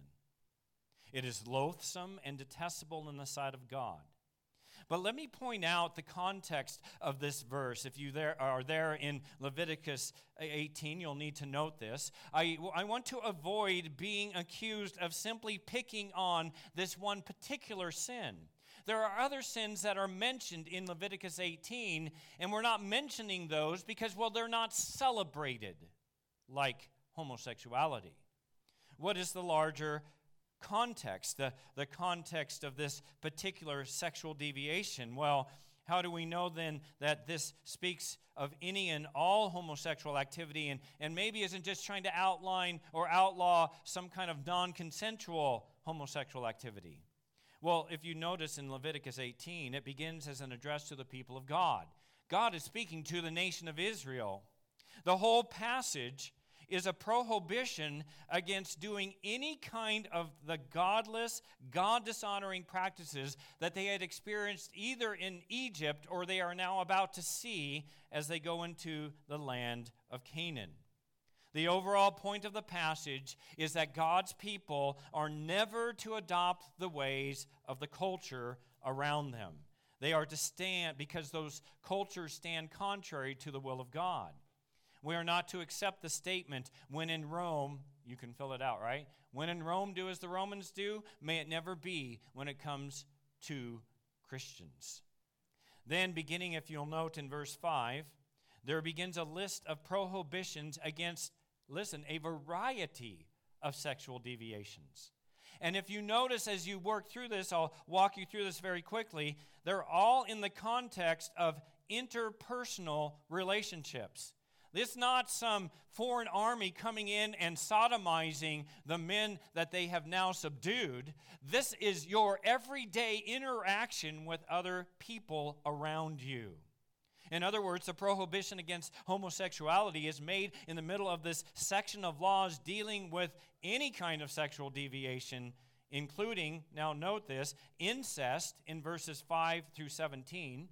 It is loathsome and detestable in the sight of God. But let me point out the context of this verse. If you are there in Leviticus 18, you'll need to note this. I want to avoid being accused of simply picking on this one particular sin. There are other sins that are mentioned in Leviticus 18, and we're not mentioning those because, well, they're not celebrated like homosexuality. What is the larger context, the context of this particular sexual deviation? Well, how do we know then that this speaks of any and all homosexual activity and maybe isn't just trying to outline or outlaw some kind of non-consensual homosexual activity? Well, if you notice in Leviticus 18, it begins as an address to the people of God. God is speaking to the nation of Israel. The whole passage is a prohibition against doing any kind of the godless, God-dishonoring practices that they had experienced either in Egypt or they are now about to see as they go into the land of Canaan. The overall point of the passage is that God's people are never to adopt the ways of the culture around them. They are to stand because those cultures stand contrary to the will of God. We are not to accept the statement, when in Rome, you can fill it out, right? When in Rome, do as the Romans do. May it never be when it comes to Christians. Then, beginning, if you'll note in verse 5, there begins a list of prohibitions against, listen, a variety of sexual deviations. And if you notice as you work through this, I'll walk you through this very quickly, they're all in the context of interpersonal relationships. This is not some foreign army coming in and sodomizing the men that they have now subdued. This is your everyday interaction with other people around you. In other words, the prohibition against homosexuality is made in the middle of this section of laws dealing with any kind of sexual deviation, including, now note this, incest in verses 5 through 17,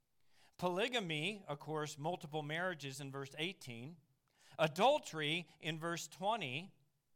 polygamy, of course, multiple marriages in verse 18, adultery in verse 20,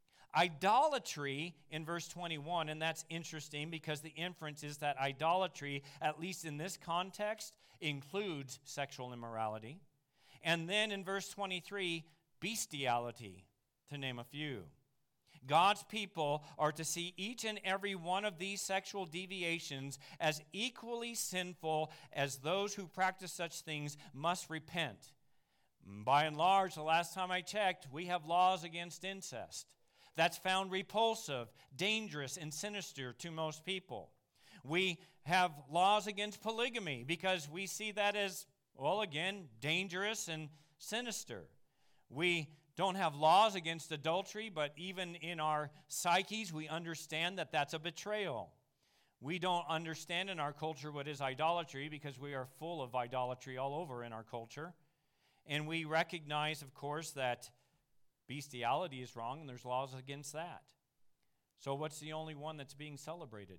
idolatry in verse 21, and that's interesting because the inference is that idolatry, at least in this context, includes sexual immorality. And then in verse 23, bestiality, to name a few. God's people are to see each and every one of these sexual deviations as equally sinful as those who practice such things must repent. By and large, the last time I checked, we have laws against incest. That's found repulsive, dangerous, and sinister to most people. We have laws against polygamy because we see that as, well, again, dangerous and sinister. We don't have laws against adultery, but even in our psyches, we understand that that's a betrayal. We don't understand in our culture what is idolatry because we are full of idolatry all over in our culture. And we recognize, of course, that bestiality is wrong and there's laws against that. So what's the only one that's being celebrated?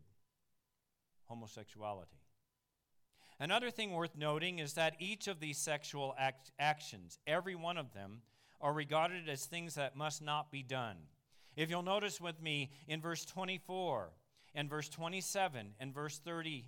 Homosexuality. Another thing worth noting is that each of these sexual actions, every one of them, are regarded as things that must not be done. If you'll notice with me in verse 24 and verse 27 and verse 30,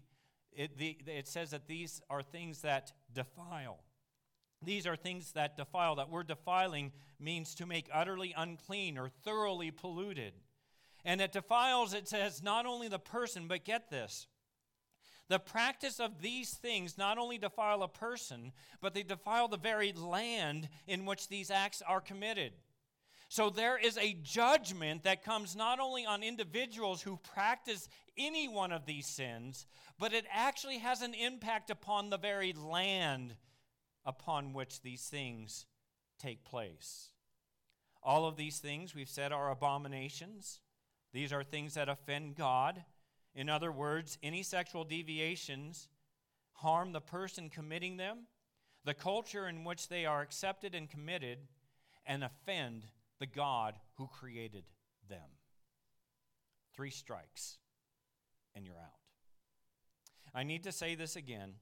it says that these are things that defile. These are things that defile. That word defiling means to make utterly unclean or thoroughly polluted. And it defiles, it says, not only the person, but get this. The practice of these things not only defile a person, but they defile the very land in which these acts are committed. So there is a judgment that comes not only on individuals who practice any one of these sins, but it actually has an impact upon the very land upon which these things take place. All of these things, we've said, are abominations. These are things that offend God. In other words, any sexual deviations harm the person committing them, the culture in which they are accepted and committed, and offend the God who created them. 3 strikes, and you're out. I need to say this again.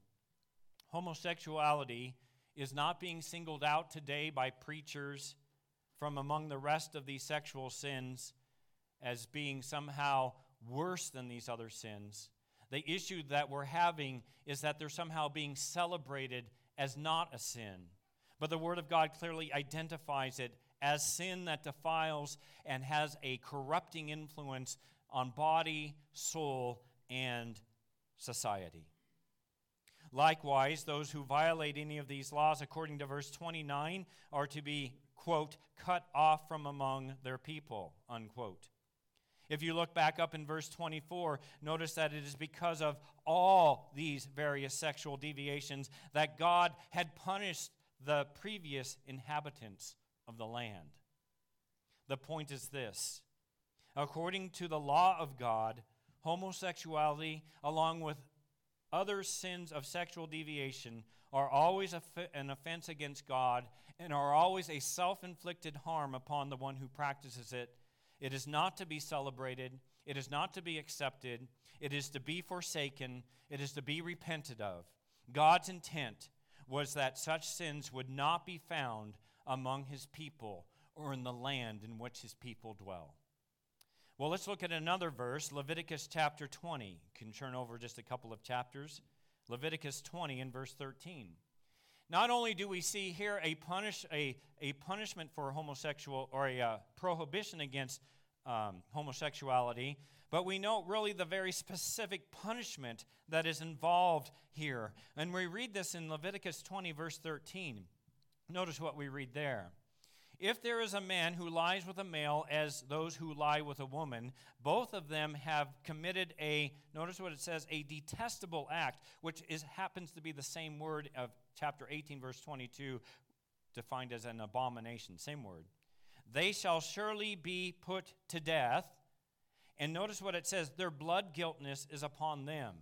Homosexuality is not being singled out today by preachers from among the rest of these sexual sins as being somehow worse than these other sins. The issue that we're having is that they're somehow being celebrated as not a sin. But the Word of God clearly identifies it as sin that defiles and has a corrupting influence on body, soul, and society. Likewise, those who violate any of these laws, according to verse 29, are to be, quote, cut off from among their people, unquote. If you look back up in verse 24, notice that it is because of all these various sexual deviations that God had punished the previous inhabitants of the land. The point is this. According to the law of God, homosexuality, along with other sins of sexual deviation, are always an offense against God and are always a self-inflicted harm upon the one who practices it. It is not to be celebrated. It is not to be accepted. It is to be forsaken. It is to be repented of. God's intent was that such sins would not be found among his people or in the land in which his people dwell. Well, let's look at another verse, Leviticus chapter 20. You can turn over just a couple of chapters. Leviticus 20 and verse 13. Not only do we see here a punishment for homosexual, or a prohibition against homosexuality, but we know really the very specific punishment that is involved here. And we read this in Leviticus 20, verse 13. Notice what we read there. If there is a man who lies with a male as those who lie with a woman, both of them have committed notice what it says, a detestable act, which happens to be the same word of chapter 18, verse 22, defined as an abomination, same word. They shall surely be put to death. And notice what it says, their blood guiltness is upon them.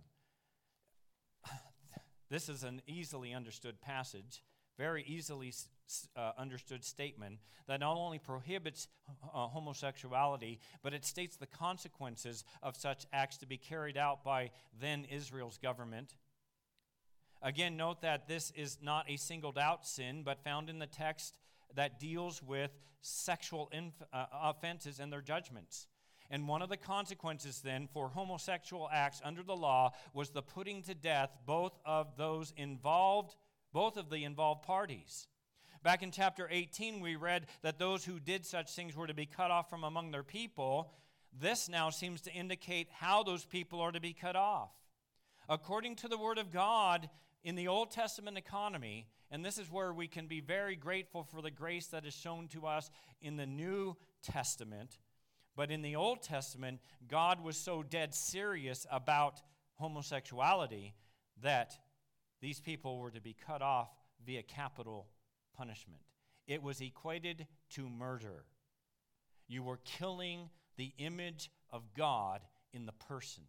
This is an easily understood passage, very easily understood statement that not only prohibits homosexuality, but it states the consequences of such acts to be carried out by then Israel's government. Again, note that this is not a singled out sin, but found in the text that deals with sexual offenses and their judgments. And one of the consequences then for homosexual acts under the law was the putting to death both of the involved parties. Back in chapter 18, we read that those who did such things were to be cut off from among their people. This now seems to indicate how those people are to be cut off. According to the Word of God, in the Old Testament economy, and this is where we can be very grateful for the grace that is shown to us in the New Testament, but in the Old Testament, God was so dead serious about homosexuality that these people were to be cut off via capital punishment. It was equated to murder. You were killing the image of God in the person.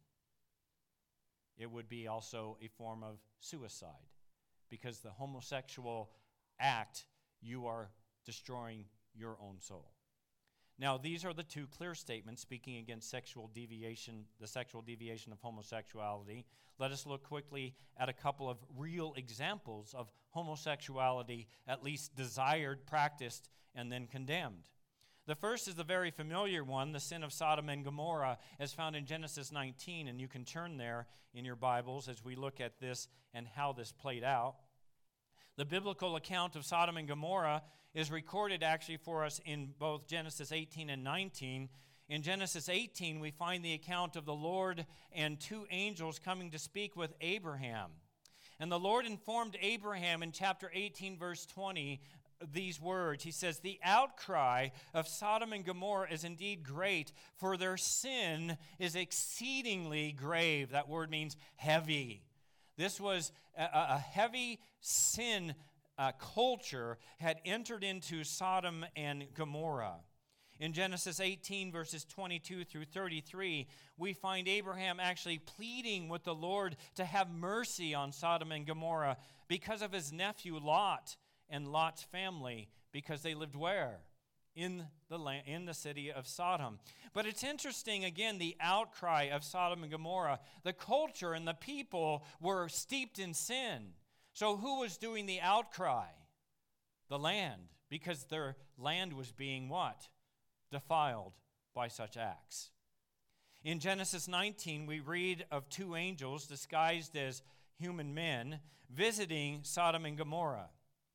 It would be also a form of suicide, because the homosexual act, you are destroying your own soul. Now, these are the two clear statements speaking against sexual deviation, the sexual deviation of homosexuality. Let us look quickly at a couple of real examples of homosexuality, at least desired, practiced, and then condemned. The first is the very familiar one, the sin of Sodom and Gomorrah, as found in Genesis 19, and you can turn there in your Bibles as we look at this and how this played out. The biblical account of Sodom and Gomorrah is recorded actually for us in both Genesis 18 and 19. In Genesis 18, we find the account of the Lord and two angels coming to speak with Abraham. And the Lord informed Abraham in chapter 18, verse 20, these words. He says, "The outcry of Sodom and Gomorrah is indeed great, for their sin is exceedingly grave." That word means heavy. This was a heavy sin culture had entered into Sodom and Gomorrah. In Genesis 18, verses 22 through 33, we find Abraham actually pleading with the Lord to have mercy on Sodom and Gomorrah because of his nephew Lot and Lot's family, because they lived where? In the city of Sodom. But it's interesting, again, the outcry of Sodom and Gomorrah. The culture and the people were steeped in sin. So who was doing the outcry? The land, because their land was being what? Defiled by such acts. In Genesis 19, we read of two angels disguised as human men visiting Sodom and Gomorrah.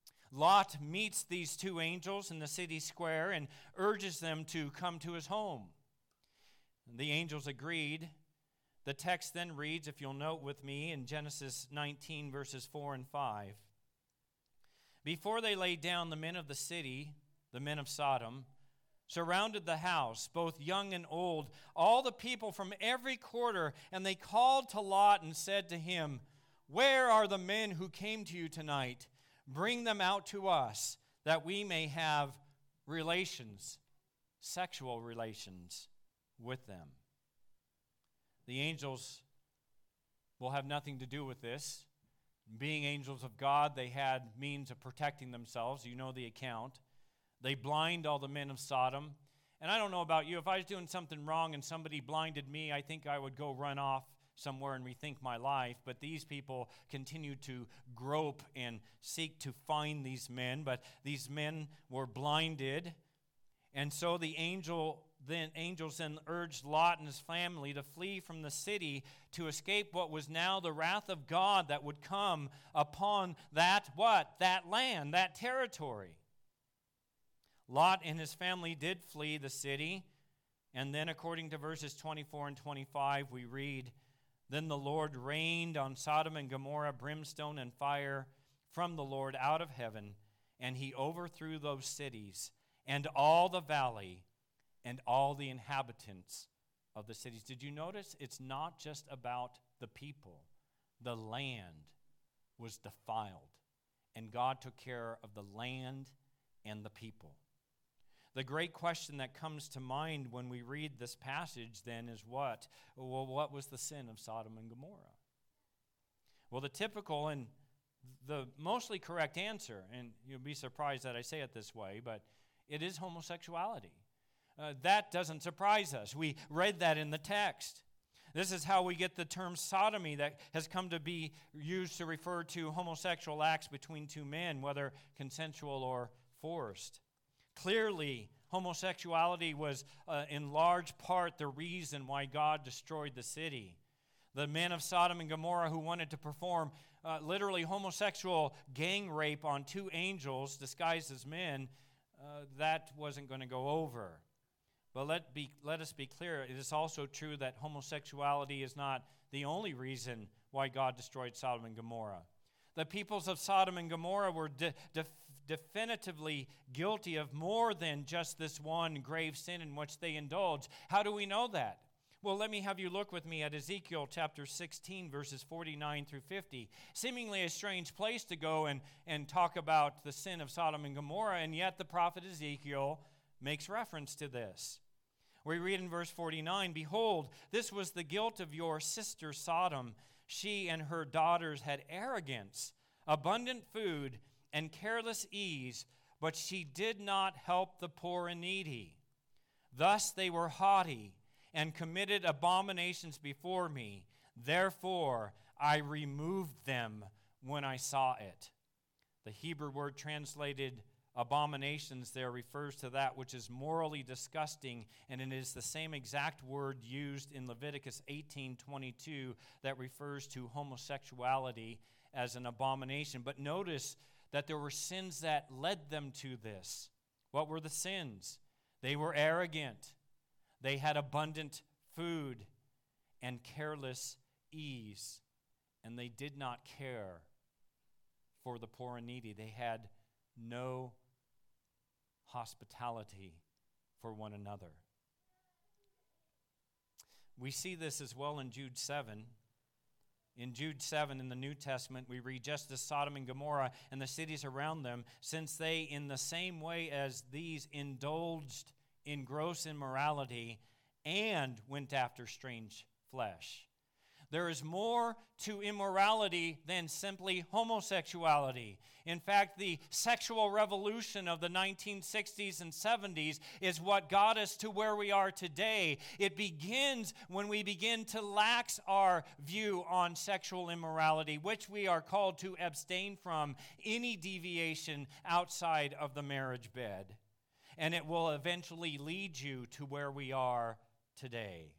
Lot meets these two angels in the city square and urges them to come to his home. The angels agreed. The text then reads, if you'll note with me, in Genesis 19, verses 4 and 5. "Before they lay down, the men of the city, the men of Sodom, surrounded the house, both young and old, all the people from every quarter, and they called to Lot and said to him, 'Where are the men who came to you tonight? Bring them out to us, that we may have relations, sexual relations with them.'" The angels will have nothing to do with this. Being angels of God, they had means of protecting themselves. You know the account. They blind all the men of Sodom. And I don't know about you, if I was doing something wrong and somebody blinded me, I think I would go run off somewhere and rethink my life. But these people continued to grope and seek to find these men. But these men were blinded. And so the angels then urged Lot and his family to flee from the city to escape what was now the wrath of God that would come upon that what? That land, that territory. Lot and his family did flee the city. And then according to verses 24 and 25, we read, "Then the Lord rained on Sodom and Gomorrah brimstone and fire from the Lord out of heaven, and he overthrew those cities and all the valley and all the inhabitants of the cities." Did you notice? It's not just about the people. The land was defiled, and God took care of the land and the people. The great question that comes to mind when we read this passage then is what? Well, what was the sin of Sodom and Gomorrah? Well, the typical and the mostly correct answer, and you'll be surprised that I say it this way, but it is homosexuality. That doesn't surprise us. We read that in the text. This is how we get the term sodomy that has come to be used to refer to homosexual acts between two men, whether consensual or forced. Clearly, homosexuality was in large part the reason why God destroyed the city. The men of Sodom and Gomorrah who wanted to perform literally homosexual gang rape on two angels disguised as men, that wasn't going to go over. But let us be clear, it is also true that homosexuality is not the only reason why God destroyed Sodom and Gomorrah. The peoples of Sodom and Gomorrah were definitively guilty of more than just this one grave sin in which they indulged. How do we know that? Well, let me have you look with me at Ezekiel chapter 16, verses 49 through 50. Seemingly a strange place to go and talk about the sin of Sodom and Gomorrah, and yet the prophet Ezekiel makes reference to this. We read in verse 49, "Behold, this was the guilt of your sister Sodom. She and her daughters had arrogance, abundant food, and careless ease, but she did not help the poor and needy. Thus they were haughty and committed abominations before me. Therefore I removed them when I saw it." The Hebrew word translated abominations there refers to that which is morally disgusting, and it is the same exact word used in Leviticus 18:22 that refers to homosexuality as an abomination. But notice that there were sins that led them to this. What were the sins? They were arrogant. They had abundant food and careless ease, and they did not care for the poor and needy. They had no hospitality for one another. We see this as well in Jude 7. In Jude 7 in the New Testament, we read, "Just as Sodom and Gomorrah and the cities around them, since they in the same way as these indulged in gross immorality and went after strange flesh." There is more to immorality than simply homosexuality. In fact, the sexual revolution of the 1960s and 70s is what got us to where we are today. It begins when we begin to lax our view on sexual immorality, which we are called to abstain from any deviation outside of the marriage bed. And it will eventually lead you to where we are today.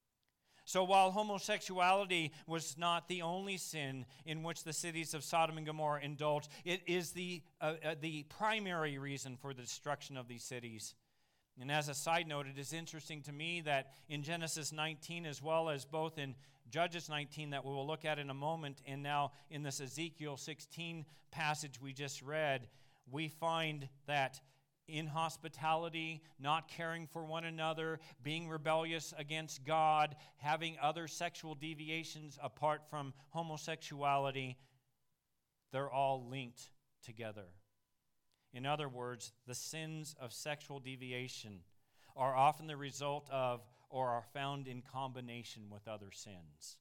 So while homosexuality was not the only sin in which the cities of Sodom and Gomorrah indulged, it is the primary reason for the destruction of these cities. And as a side note, it is interesting to me that in Genesis 19, as well as both in Judges 19 that we will look at in a moment, and now in this Ezekiel 16 passage we just read, we find that inhospitality, not caring for one another, being rebellious against God, having other sexual deviations apart from homosexuality, they're all linked together. In other words, the sins of sexual deviation are often the result of or are found in combination with other sins.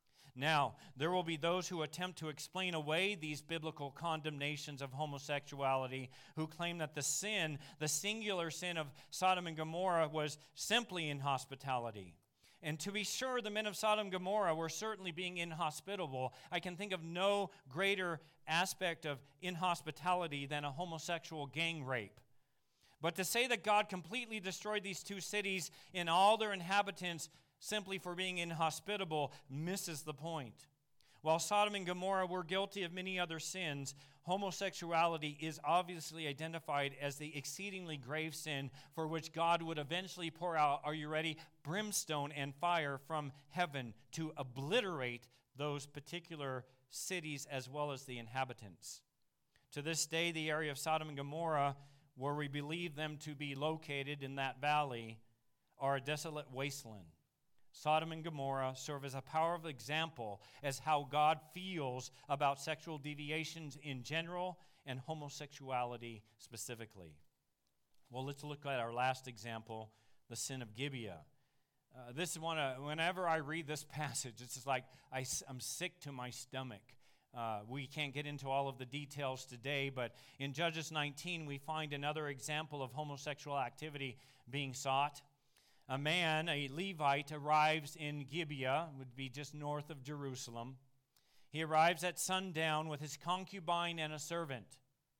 Now, there will be those who attempt to explain away these biblical condemnations of homosexuality, who claim that the sin, the singular sin of Sodom and Gomorrah, was simply inhospitality. And to be sure, the men of Sodom and Gomorrah were certainly being inhospitable. I can think of no greater aspect of inhospitality than a homosexual gang rape. But to say that God completely destroyed these two cities and all their inhabitants simply for being inhospitable misses the point. While Sodom and Gomorrah were guilty of many other sins, homosexuality is obviously identified as the exceedingly grave sin for which God would eventually pour out, are you ready, brimstone and fire from heaven to obliterate those particular cities as well as the inhabitants. To this day, the area of Sodom and Gomorrah, where we believe them to be located in that valley, are a desolate wasteland. Sodom and Gomorrah serve as a powerful example as how God feels about sexual deviations in general and homosexuality specifically. Well, let's look at our last example, the sin of Gibeah. This is whenever I read this passage, it's just like I'm sick to my stomach. We can't get into all of the details today, but in Judges 19, we find another example of homosexual activity being sought. A man, a Levite, arrives in Gibeah, would be just north of Jerusalem. He arrives at sundown with his concubine and a servant.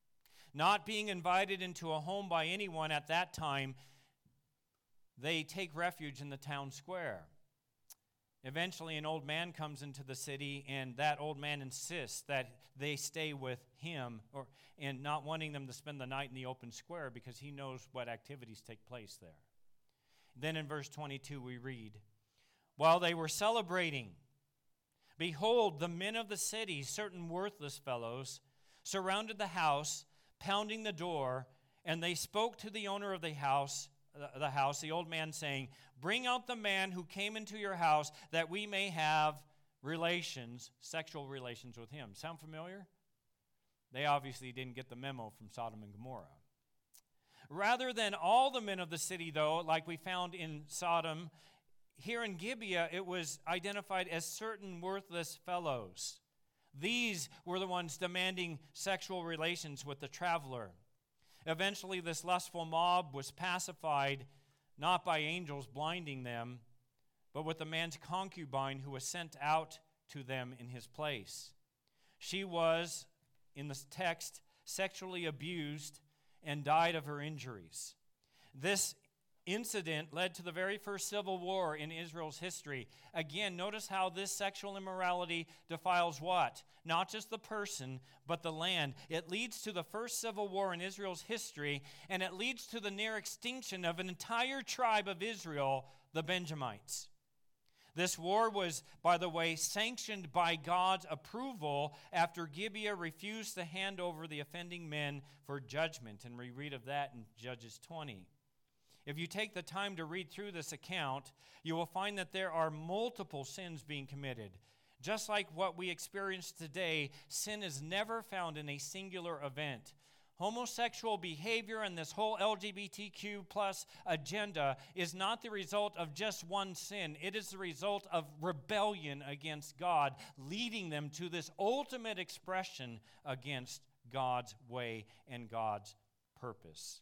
Not being invited into a home by anyone at that time, they take refuge in the town square. Eventually, an old man comes into the city, and that old man insists that they stay with him, and not wanting them to spend the night in the open square because he knows what activities take place there. Then in verse 22 we read, "While they were celebrating, behold, the men of the city, certain worthless fellows, surrounded the house, pounding the door, and they spoke to the owner of the house, the old man, saying, 'Bring out the man who came into your house, that we may have relations, sexual relations with him.'" Sound familiar? They obviously didn't get the memo from Sodom and Gomorrah. Rather than all the men of the city, though, like we found in Sodom, here in Gibeah, it was identified as certain worthless fellows. These were the ones demanding sexual relations with the traveler. Eventually, this lustful mob was pacified, not by angels blinding them, but with the man's concubine who was sent out to them in his place. She was, in the text, sexually abused and died of her injuries. This incident led to the very first civil war in Israel's history. Again, notice how this sexual immorality defiles what? Not just the person, but the land. It leads to the first civil war in Israel's history, and it leads to the near extinction of an entire tribe of Israel, the Benjamites. This war was, by the way, sanctioned by God's approval after Gibeah refused to hand over the offending men for judgment, and we read of that in Judges 20. If you take the time to read through this account, you will find that there are multiple sins being committed. Just like what we experience today, sin is never found in a singular event. Homosexual behavior and this whole LGBTQ plus agenda is not the result of just one sin. It is the result of rebellion against God, leading them to this ultimate expression against God's way and God's purpose.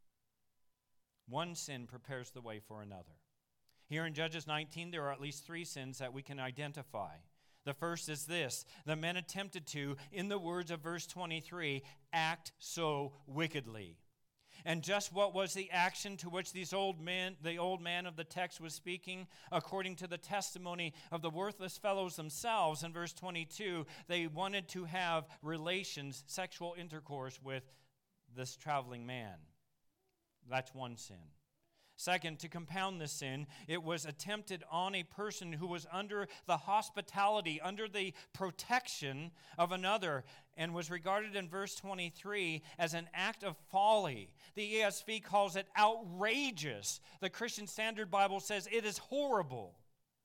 One sin prepares the way for another. Here in Judges 19, there are at least 3 sins that we can identify. The first is this: the men attempted to, in the words of verse 23, act so wickedly. And just what was the action to which the old man of the text was speaking? According to the testimony of the worthless fellows themselves, in verse 22, they wanted to have relations, sexual intercourse with this traveling man. That's one sin. Second, to compound this sin, it was attempted on a person who was under the hospitality, under the protection of another, and was regarded in verse 23 as an act of folly. The ESV calls it outrageous. The Christian Standard Bible says it is horrible.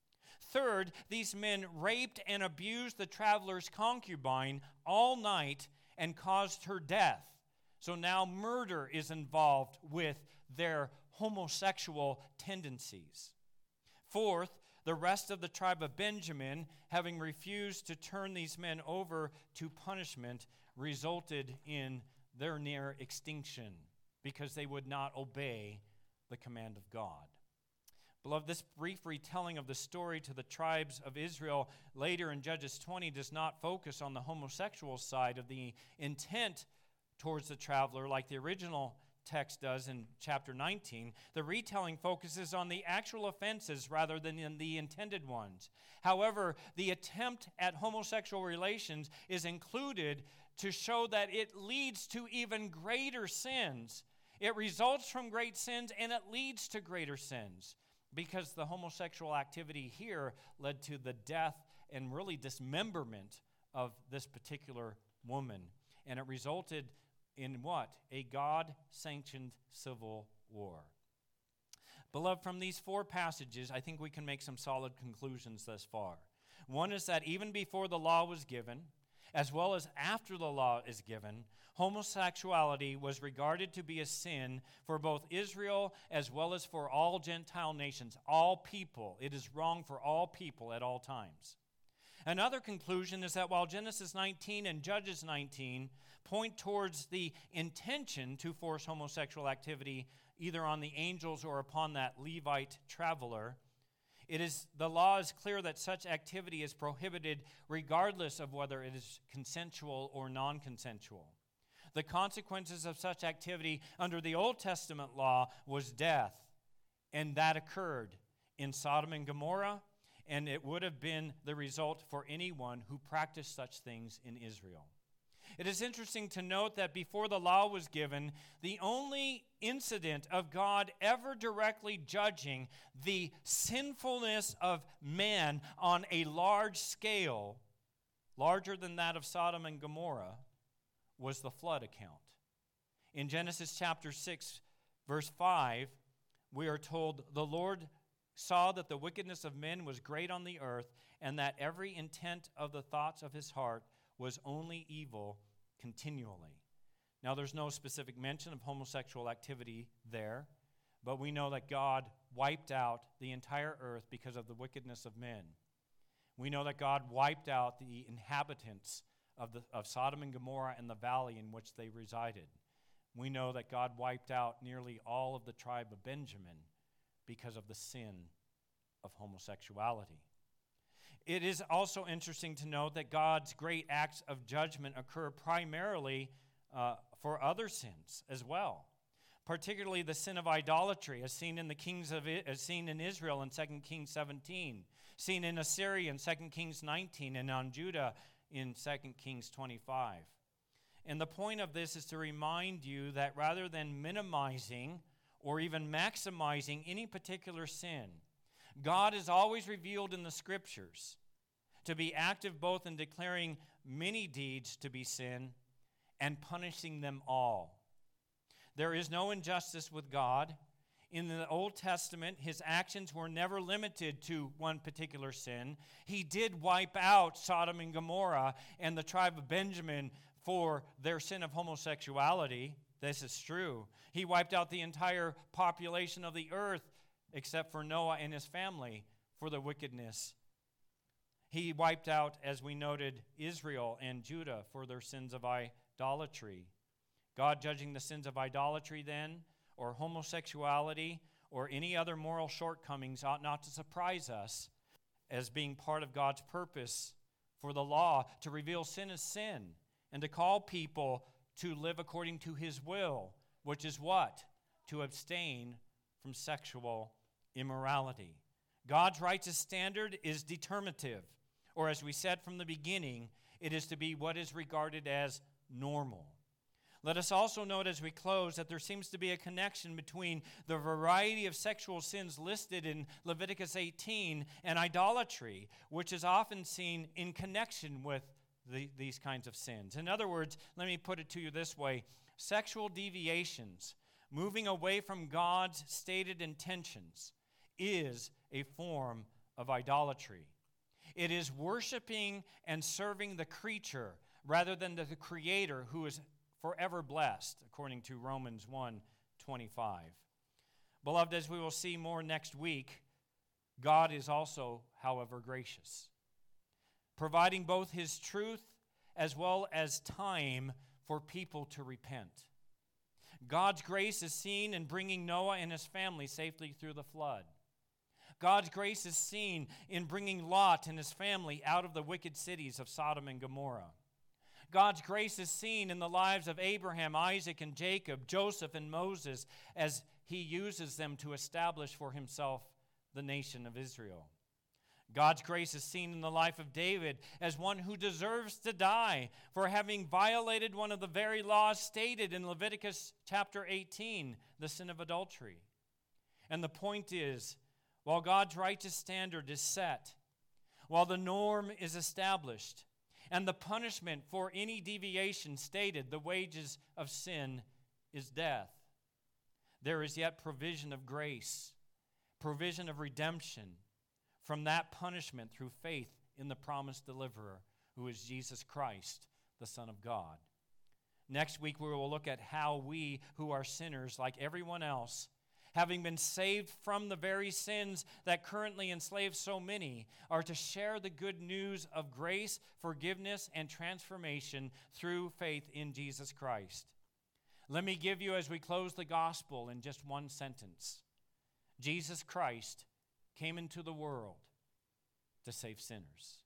Third, these men raped and abused the traveler's concubine all night and caused her death. So now murder is involved with their homosexual tendencies. Fourth, the rest of the tribe of Benjamin, having refused to turn these men over to punishment, resulted in their near extinction because they would not obey the command of God. Beloved, this brief retelling of the story to the tribes of Israel later in Judges 20 does not focus on the homosexual side of the intent towards the traveler like the original text does in chapter 19. The retelling focuses on the actual offenses rather than in the intended ones. However, the attempt at homosexual relations is included to show that it leads to even greater sins. It results from great sins and it leads to greater sins because the homosexual activity here led to the death and really dismemberment of this particular woman. And it resulted in what? A God-sanctioned civil war. Beloved, from these 4 passages, I think we can make some solid conclusions thus far. One is that even before the law was given, as well as after the law is given, homosexuality was regarded to be a sin for both Israel as well as for all Gentile nations, all people. It is wrong for all people at all times. Another conclusion is that while Genesis 19 and Judges 19 point towards the intention to force homosexual activity either on the angels or upon that Levite traveler, the law is clear that such activity is prohibited regardless of whether it is consensual or non-consensual. The consequences of such activity under the Old Testament law was death, and that occurred in Sodom and Gomorrah and it would have been the result for anyone who practiced such things in Israel. It is interesting to note that before the law was given, the only incident of God ever directly judging the sinfulness of man on a large scale, larger than that of Sodom and Gomorrah, was the flood account. In Genesis chapter 6, verse 5, we are told, "The Lord saw that the wickedness of men was great on the earth, and that every intent of the thoughts of his heart was only evil continually." Now, there's no specific mention of homosexual activity there, but we know that God wiped out the entire earth because of the wickedness of men. We know that God wiped out the inhabitants of Sodom and Gomorrah and the valley in which they resided. We know that God wiped out nearly all of the tribe of Benjamin because of the sin of homosexuality. It is also interesting to note that God's great acts of judgment occur primarily for other sins as well, particularly the sin of idolatry, as seen in Israel in 2 Kings 17, seen in Assyria in 2 Kings 19, and on Judah in 2 Kings 25. And the point of this is to remind you that rather than minimizing or even maximizing any particular sin, God is always revealed in the Scriptures to be active both in declaring many deeds to be sin and punishing them all. There is no injustice with God. In the Old Testament, his actions were never limited to one particular sin. He did wipe out Sodom and Gomorrah and the tribe of Benjamin for their sin of homosexuality. This is true. He wiped out the entire population of the earth except for Noah and his family for the wickedness. He wiped out, as we noted, Israel and Judah for their sins of idolatry. God judging the sins of idolatry then, or homosexuality, or any other moral shortcomings ought not to surprise us as being part of God's purpose for the law to reveal sin as sin and to call people to live according to his will, which is what? To abstain from sexual immorality. God's righteous standard is determinative, or as we said from the beginning, it is to be what is regarded as normal. Let us also note as we close that there seems to be a connection between the variety of sexual sins listed in Leviticus 18 and idolatry, which is often seen in connection with these kinds of sins. In other words, let me put it to you this way: sexual deviations, moving away from God's stated intentions, is a form of idolatry. It is worshiping and serving the creature rather than the Creator, who is forever blessed, according to Romans 1:25. Beloved, as we will see more next week, God is also, however, gracious, providing both his truth as well as time for people to repent. God's grace is seen in bringing Noah and his family safely through the flood. God's grace is seen in bringing Lot and his family out of the wicked cities of Sodom and Gomorrah. God's grace is seen in the lives of Abraham, Isaac, and Jacob, Joseph, and Moses, as he uses them to establish for himself the nation of Israel. God's grace is seen in the life of David as one who deserves to die for having violated one of the very laws stated in Leviticus chapter 18, the sin of adultery. And the point is, while God's righteous standard is set, while the norm is established, and the punishment for any deviation stated, the wages of sin is death, there is yet provision of grace, provision of redemption from that punishment through faith in the promised deliverer, who is Jesus Christ, the Son of God. Next week, we will look at how we, who are sinners like everyone else, having been saved from the very sins that currently enslave so many, are to share the good news of grace, forgiveness, and transformation through faith in Jesus Christ. Let me give you, as we close the gospel, in just one sentence: Jesus Christ came into the world to save sinners.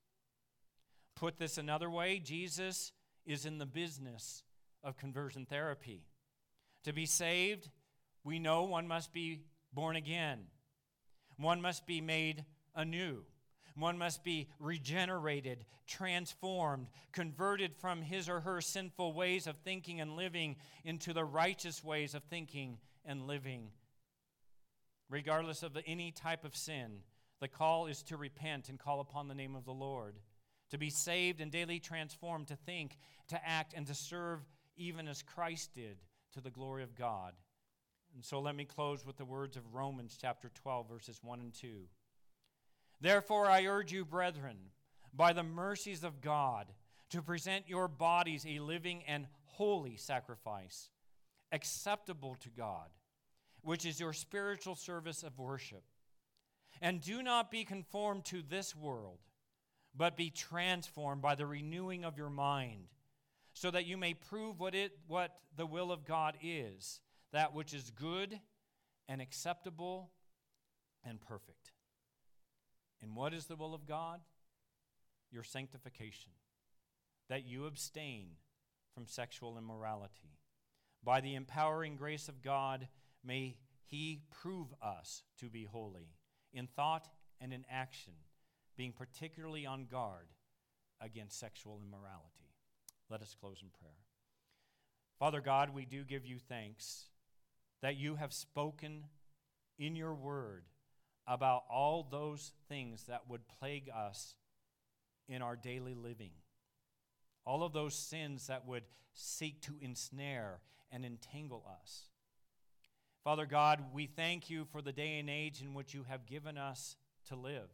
Put this another way, Jesus is in the business of conversion therapy. To be saved, we know one must be born again. One must be made anew. One must be regenerated, transformed, converted from his or her sinful ways of thinking and living into the righteous ways of thinking and living. Regardless of any type of sin, the call is to repent and call upon the name of the Lord, to be saved and daily transformed, to think, to act, and to serve even as Christ did, to the glory of God. And so let me close with the words of Romans chapter 12, verses 1 and 2. Therefore I urge you, brethren, by the mercies of God, to present your bodies a living and holy sacrifice, acceptable to God, which is your spiritual service of worship. And do not be conformed to this world, but be transformed by the renewing of your mind, so that you may prove what the will of God is, that which is good and acceptable and perfect. And what is the will of God? Your sanctification, that you abstain from sexual immorality. By the empowering grace of God, may He prove us to be holy in thought and in action, being particularly on guard against sexual immorality. Let us close in prayer. Father God, we do give you thanks that you have spoken in your word about all those things that would plague us in our daily living. All of those sins that would seek to ensnare and entangle us. Father God, we thank you for the day and age in which you have given us to live.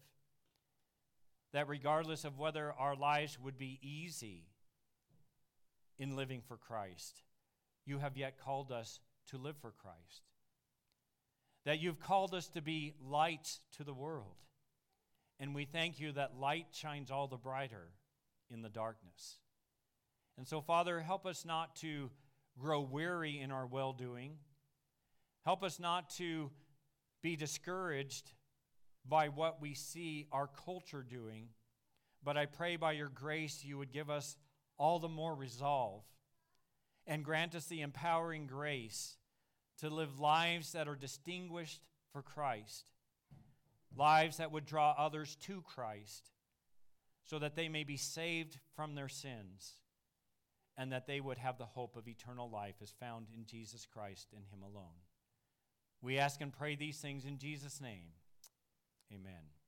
That regardless of whether our lives would be easy in living for Christ, you have yet called us to live for Christ. That you've called us to be lights to the world. And we thank you that light shines all the brighter in the darkness. And so, Father, help us not to grow weary in our well-doing. Help us not to be discouraged by what we see our culture doing. But I pray by your grace you would give us all the more resolve and grant us the empowering grace to live lives that are distinguished for Christ, lives that would draw others to Christ so that they may be saved from their sins and that they would have the hope of eternal life as found in Jesus Christ and Him alone. We ask and pray these things in Jesus' name. Amen.